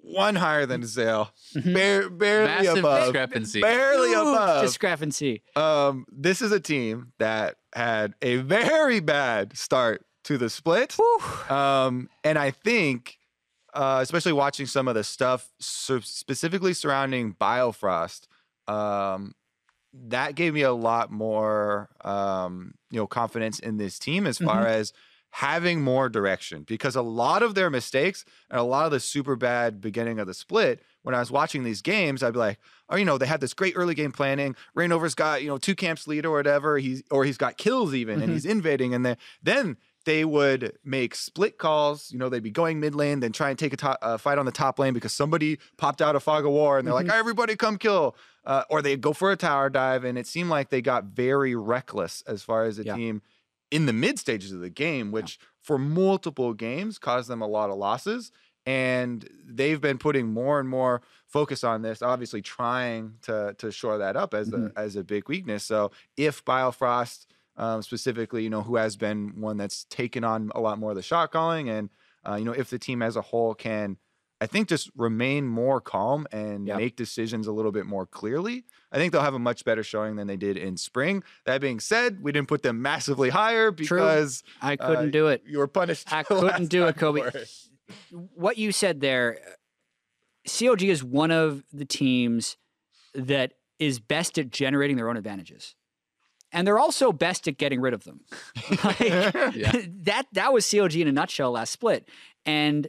one higher than Zale, Bare, barely Massive above, discrepancy. barely Huge above. discrepancy. Um, this is a team that had a very bad start to the split. Um, and I think, uh, especially watching some of the stuff so specifically surrounding Biofrost, um, that gave me a lot more, um, you know, confidence in this team as far Mhm. as having more direction, because a lot of their mistakes and a lot of the super bad beginning of the split, when I was watching these games, I'd be like, oh, you know, they had this great early game planning. Rainover's got, you know, two camps lead or whatever. He's, or he's got kills even, Mhm. and he's invading. And then, then they would make split calls. You know, they'd be going mid lane, then try and take a to- uh, fight on the top lane because somebody popped out a fog of war and they're Mhm. like, everybody come kill. Uh, or they'd go for a tower dive. And it seemed like they got very reckless as far as a Yeah. team in the mid stages of the game, which for multiple games caused them a lot of losses. And they've been putting more and more focus on this, obviously trying to to shore that up as Mhm. a as a big weakness. So if Biofrost um, specifically, you know, who has been one that's taken on a lot more of the shot calling, and uh, you know, if the team as a whole can, I think, just remain more calm and Yep. make decisions a little bit more clearly, I think they'll have a much better showing than they did in spring. That being said, we didn't put them massively higher because I couldn't uh, do it. you were punished. I the couldn't last do it, time Kobe. for it. What you said there, C O G is one of the teams that is best at generating their own advantages. And they're also best at getting rid of them. Like, Yeah. that that was C O G in a nutshell last split. And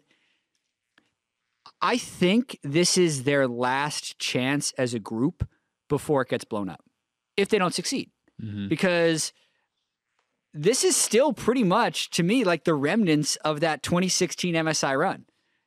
I think this is their last chance as a group before it gets blown up, if they don't succeed. Mhm. Because this is still pretty much, to me, like the remnants of that twenty sixteen M S I run.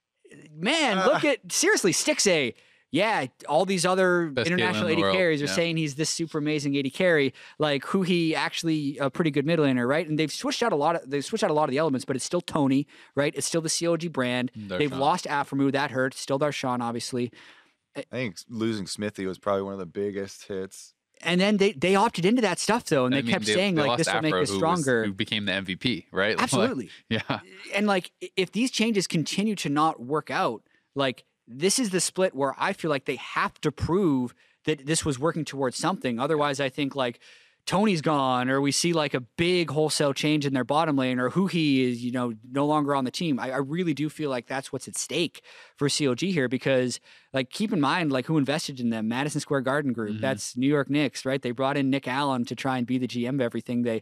Man, Uh. look at, seriously, Stixay. Yeah, all these other Best international Caitlyn in the A D world, carries are yeah. saying he's this super amazing A D carry, like who he actually a pretty good mid laner, right? And they've switched out a lot of they've switched out a lot of the elements, but it's still Tony, right? It's still the C O G brand. They've Darshan. lost Aphromu, that hurt. Still Darshan, obviously. I think losing Smithy was probably one of the biggest hits. And then they they opted into that stuff though, and I they mean, kept they- saying they like lost this will make Afro, us who was- stronger. who became the M V P, right? Like, Absolutely. yeah. And like i- if these changes continue to not work out, like this is the split where I feel like they have to prove that this was working towards something. Otherwise, I think like Tony's gone, or we see like a big wholesale change in their bottom lane, or who he is, you know, no longer on the team. I, I really do feel like that's what's at stake for C O G here, because like keep in mind like who invested in them. Madison Square Garden Group. Mhm. That's New York Knicks, right? They brought in Nick Allen to try and be the G M of everything. They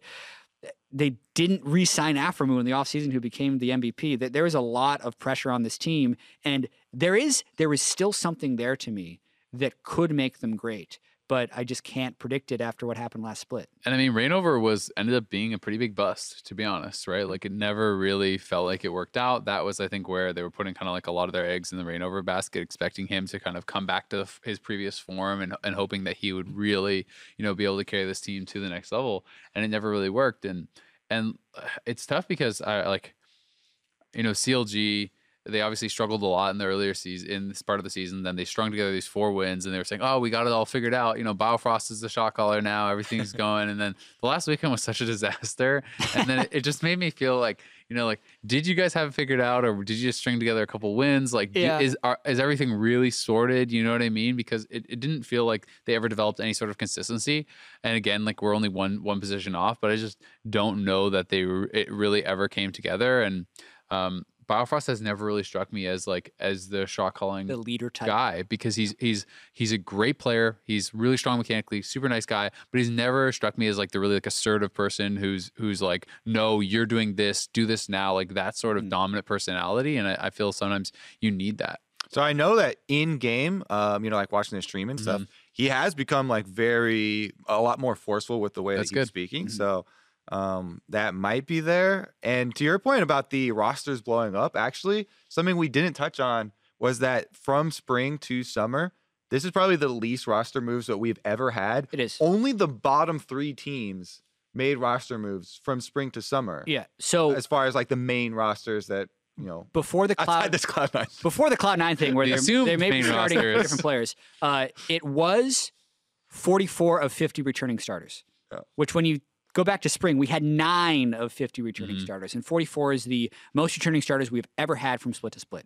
they didn't re-sign Aphromu in the offseason, who became the M V P. That there is a lot of pressure on this team, and there is there is still something there to me that could make them great, but I just can't predict it after what happened last split. And I mean, Rainover was ended up being a pretty big bust, to be honest, right? Like it never really felt like it worked out. That was, I think, where they were putting kind of like a lot of their eggs in the Rainover basket, expecting him to kind of come back to f- his previous form and, and hoping that he would really, you know, be able to carry this team to the next level. And it never really worked. And and uh, it's tough because I like, you know, C L G. They obviously struggled a lot in the earlier season, in this part of the season. Then they strung together these four wins, and they were saying, "Oh, we got it all figured out." You know, Biofrost is the shot caller now. Everything's going. And then the last weekend was such a disaster. And then it, it just made me feel like, you know, like, did you guys have it figured out, or did you just string together a couple wins? Like, do- Yeah. is are, is everything really sorted? You know what I mean? Because it, it didn't feel like they ever developed any sort of consistency. And again, like we're only one one position off, but I just don't know that they re- it really ever came together. And um, Biofrost has never really struck me as like as the shot calling The leader type. guy, because he's he's he's a great player. He's really strong mechanically, super nice guy, but he's never struck me as like the really like assertive person who's who's like, no, you're doing this, do this now, like that sort of Mm. dominant personality. And I, I feel sometimes you need that. So I know that in game, um, you know, like watching the stream and stuff, Mhm. he has become like very a lot more forceful with the way That's that he's good. speaking. Mhm. So um, that might be there. And to your point about the rosters blowing up, actually, something we didn't touch on was that from spring to summer, this is probably the least roster moves that we've ever had. It is. Only the bottom three teams made roster moves from spring to summer. Yeah. So As far as like the main rosters that, you know, before the outside cloud this Cloud Nine. before the Cloud Nine thing, where The they're, assumed they may be main starting rosters. different players, uh, it was forty-four of fifty returning starters. Yeah. Which, when you go back to spring, we had nine of fifty returning Mhm. starters, and forty-four is the most returning starters we've ever had from split to split.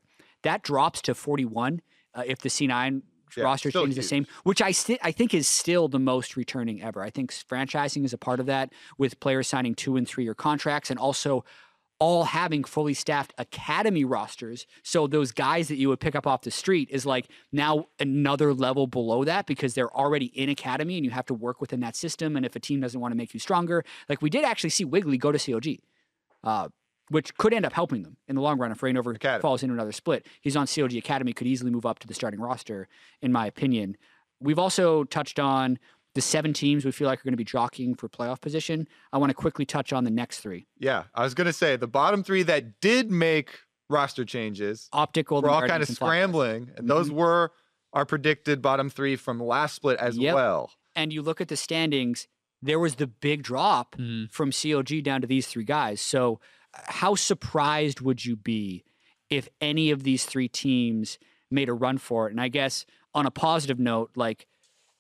that drops to forty-one uh, if the C nine Yeah, roster still changes the same, huge. which I sti- I think is still the most returning ever. I think franchising is a part of that, with players signing two and three year contracts, and also all having fully staffed academy rosters. So those guys that you would pick up off the street is like now another level below that, because they're already in academy and you have to work within that system. And if a team doesn't want to make you stronger, like we did actually see Wigley go to C O G, uh, which could end up helping them in the long run if Rainover Academy. falls into another split. He's on C O G Academy, could easily move up to the starting roster, in my opinion. We've also touched on the seven teams we feel like are going to be jockeying for playoff position. I want to quickly touch on the next three. Yeah, I was gonna say the bottom three that did make roster changes. Optic, Golden We're all Guardians, kind of and FlyQuest. scrambling, and those were our predicted bottom three from the last split as Yep. well. And you look at the standings, there was the big drop Mhm. from C O G down to these three guys. So uh, how surprised would you be if any of these three teams made a run for it? And I guess on a positive note, like,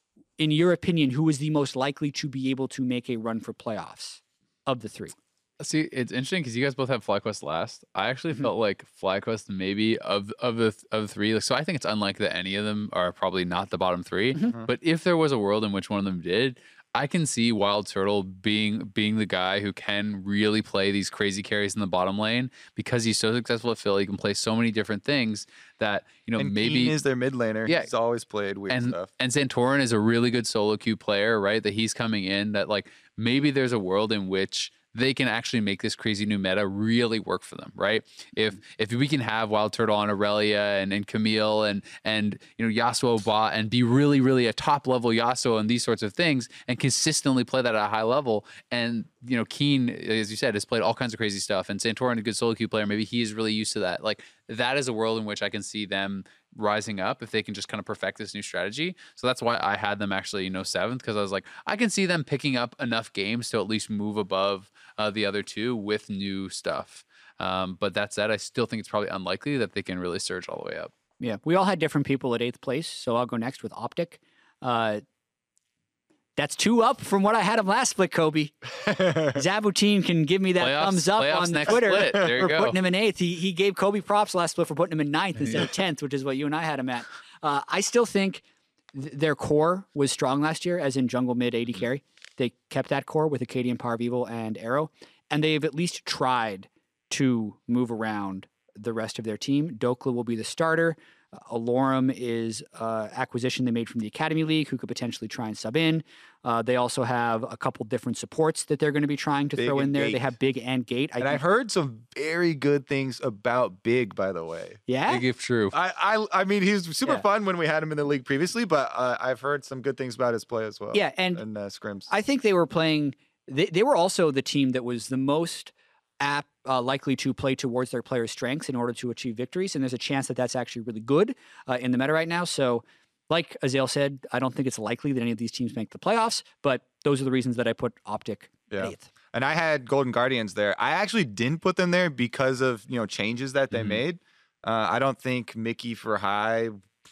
in your opinion, who is the most likely to be able to make a run for playoffs of the three? See, it's interesting because you guys both have FlyQuest last. I actually Mhm. felt like FlyQuest maybe of of the of the three. Like, so I think it's unlikely that any of them are probably not the bottom 3 Mhm. But if there was a world in which one of them did, I can see Wild Turtle being being the guy who can really play these crazy carries in the bottom lane, because he's so successful at Philly. He can play so many different things that, you know, And maybe Keen is their mid laner. Yeah. He's always played weird and stuff. and Santorin is a really good solo queue player, right? That he's coming in, that like maybe there's a world in which they can actually make this crazy new meta really work for them, right? If if we can have Wild Turtle on Aurelia and, and Camille and and you know Yasuo bot and be really, really a top level Yasuo and these sorts of things, and consistently play that at a high level. And you know, Keen, as you said, has played all kinds of crazy stuff, and Santorin, a good solo queue player, maybe he is really used to that. Like, that is a world in which I can see them rising up if they can just kind of perfect this new strategy. So that's why I had them actually, you know, seventh, because I was like, I can see them picking up enough games to at least move above uh, the other two with new stuff. Um, but that said, I still think it's probably unlikely that they can really surge all the way up. Yeah, we all had different people at eighth place, so I'll go next with Optic. Uh, that's two up from what I had him last split, Kobe. Zabutin can give me that Playoffs- thumbs up playoffs on next Twitter split. There you for go. putting him in eighth. He, he gave Kobe props last split for putting him in ninth instead of tenth, which is what you and I had him at. Uh, I still think th- their core was strong last year, as in jungle mid A D carry. They kept that core with Acadian, Power of Evil, and Arrow, and they've at least tried to move around the rest of their team. Dokla will be the starter. Uh, Alorum is uh, acquisition they made from the Academy League, who could potentially try and sub in. Uh, they also have a couple different supports that they're going to be trying to Big throw in and there. Gate. They have Big and Gate. I And I've think- heard some very good things about Big, by the way. yeah, Big if true. I, I I mean, he was super Yeah. fun when we had him in the league previously, but uh, I've heard some good things about his play as well. yeah, and and uh, scrims. I think they were playing. They, they were also the team that was the most apt, uh, likely to play towards their players' strengths in order to achieve victories. And there's a chance that that's actually really good uh, in the meta right now. So, like Azale said, I don't think it's likely that any of these teams make the playoffs. But those are the reasons that I put Optic at Yeah. eighth. And I had Golden Guardians there. I actually didn't put them there because of, you know, changes that they Mhm. made. Uh, I don't think Mickey for high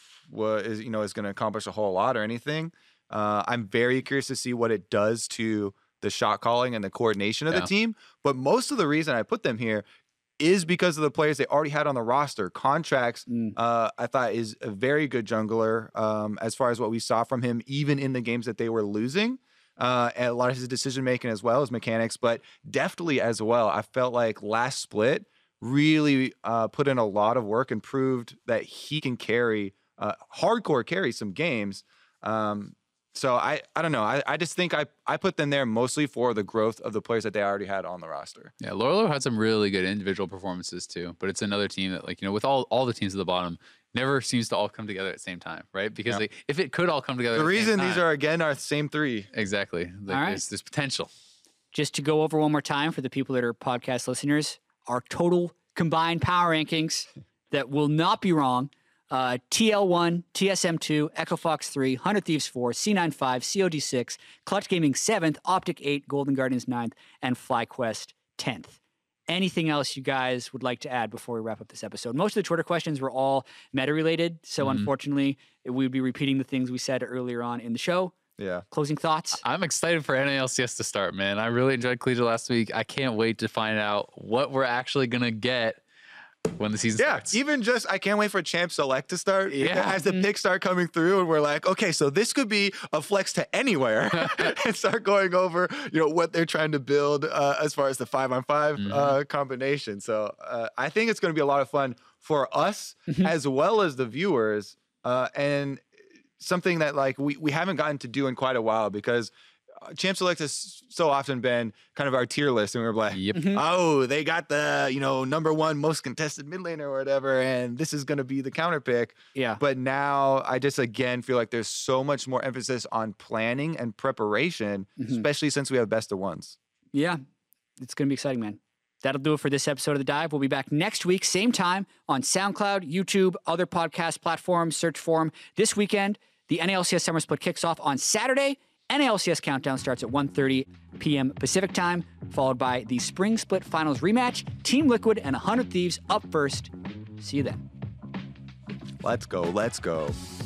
was, you know, is going to accomplish a whole lot or anything. Uh, I'm very curious to see what it does to the shot calling and the coordination of Yeah. the team. But most of the reason I put them here is because of the players they already had on the roster. Contracts, Mm. uh, I thought, is a very good jungler um, as far as what we saw from him, even in the games that they were losing. Uh, and a lot of his decision making as well as mechanics, but deftly as well. I felt like last split really uh, put in a lot of work and proved that he can carry, uh, hardcore carry some games. Um, so I, I don't know. I, I just think I, I put them there mostly for the growth of the players that they already had on the roster. Yeah, Lorelo had some really good individual performances too, but it's another team that, like, you know, with all all the teams at the bottom, never seems to all come together at the same time, right? Because Yeah. like, if it could all come together, The at the same reason these time- are again our same three. exactly, like, All right. there's, there's potential. Just to go over one more time for the people that are podcast listeners, our total combined power rankings that will not be wrong. Uh, T L one, T S M two, Echo Fox three, one hundred Thieves four, C nine five, C O D six, Clutch Gaming seventh, Optic eight, Golden Guardians ninth, and FlyQuest tenth. Anything else you guys would like to add before we wrap up this episode? Most of the Twitter questions were all meta-related, so Mhm. unfortunately, we would be repeating the things we said earlier on in the show. Yeah. Closing thoughts? I'm excited for N A L C S to start, man. I really enjoyed Collegiate last week. I can't wait to find out what we're actually gonna get when the season Yeah, starts. even just I can't wait for Champ Select to start. Yeah. As the picks start coming through, and we're like, okay, so this could be a flex to anywhere, and start going over, you know, what they're trying to build uh, as far as the five on five Mhm. uh, combination. So uh, I think it's going to be a lot of fun for us Mhm. as well as the viewers, uh, and something that like we we haven't gotten to do in quite a while because uh, Champ Select has so often been kind of our tier list, and we we're like, Yep. Mhm. oh, they got the, you know, number one most contested mid laner or whatever, and this is going to be the counter pick. Yeah. But now I just, again, feel like there's so much more emphasis on planning and preparation, Mhm. especially since we have best of ones. Yeah. It's going to be exciting, man. That'll do it for this episode of The Dive. We'll be back next week, same time on SoundCloud, YouTube, other podcast platforms, search for them. This weekend, the N A L C S Summer Split kicks off on Saturday. N A L C S Countdown starts at one thirty p.m. Pacific time, followed by the Spring Split Finals rematch. Team Liquid and one hundred Thieves up first. See you then. Let's go. Let's go.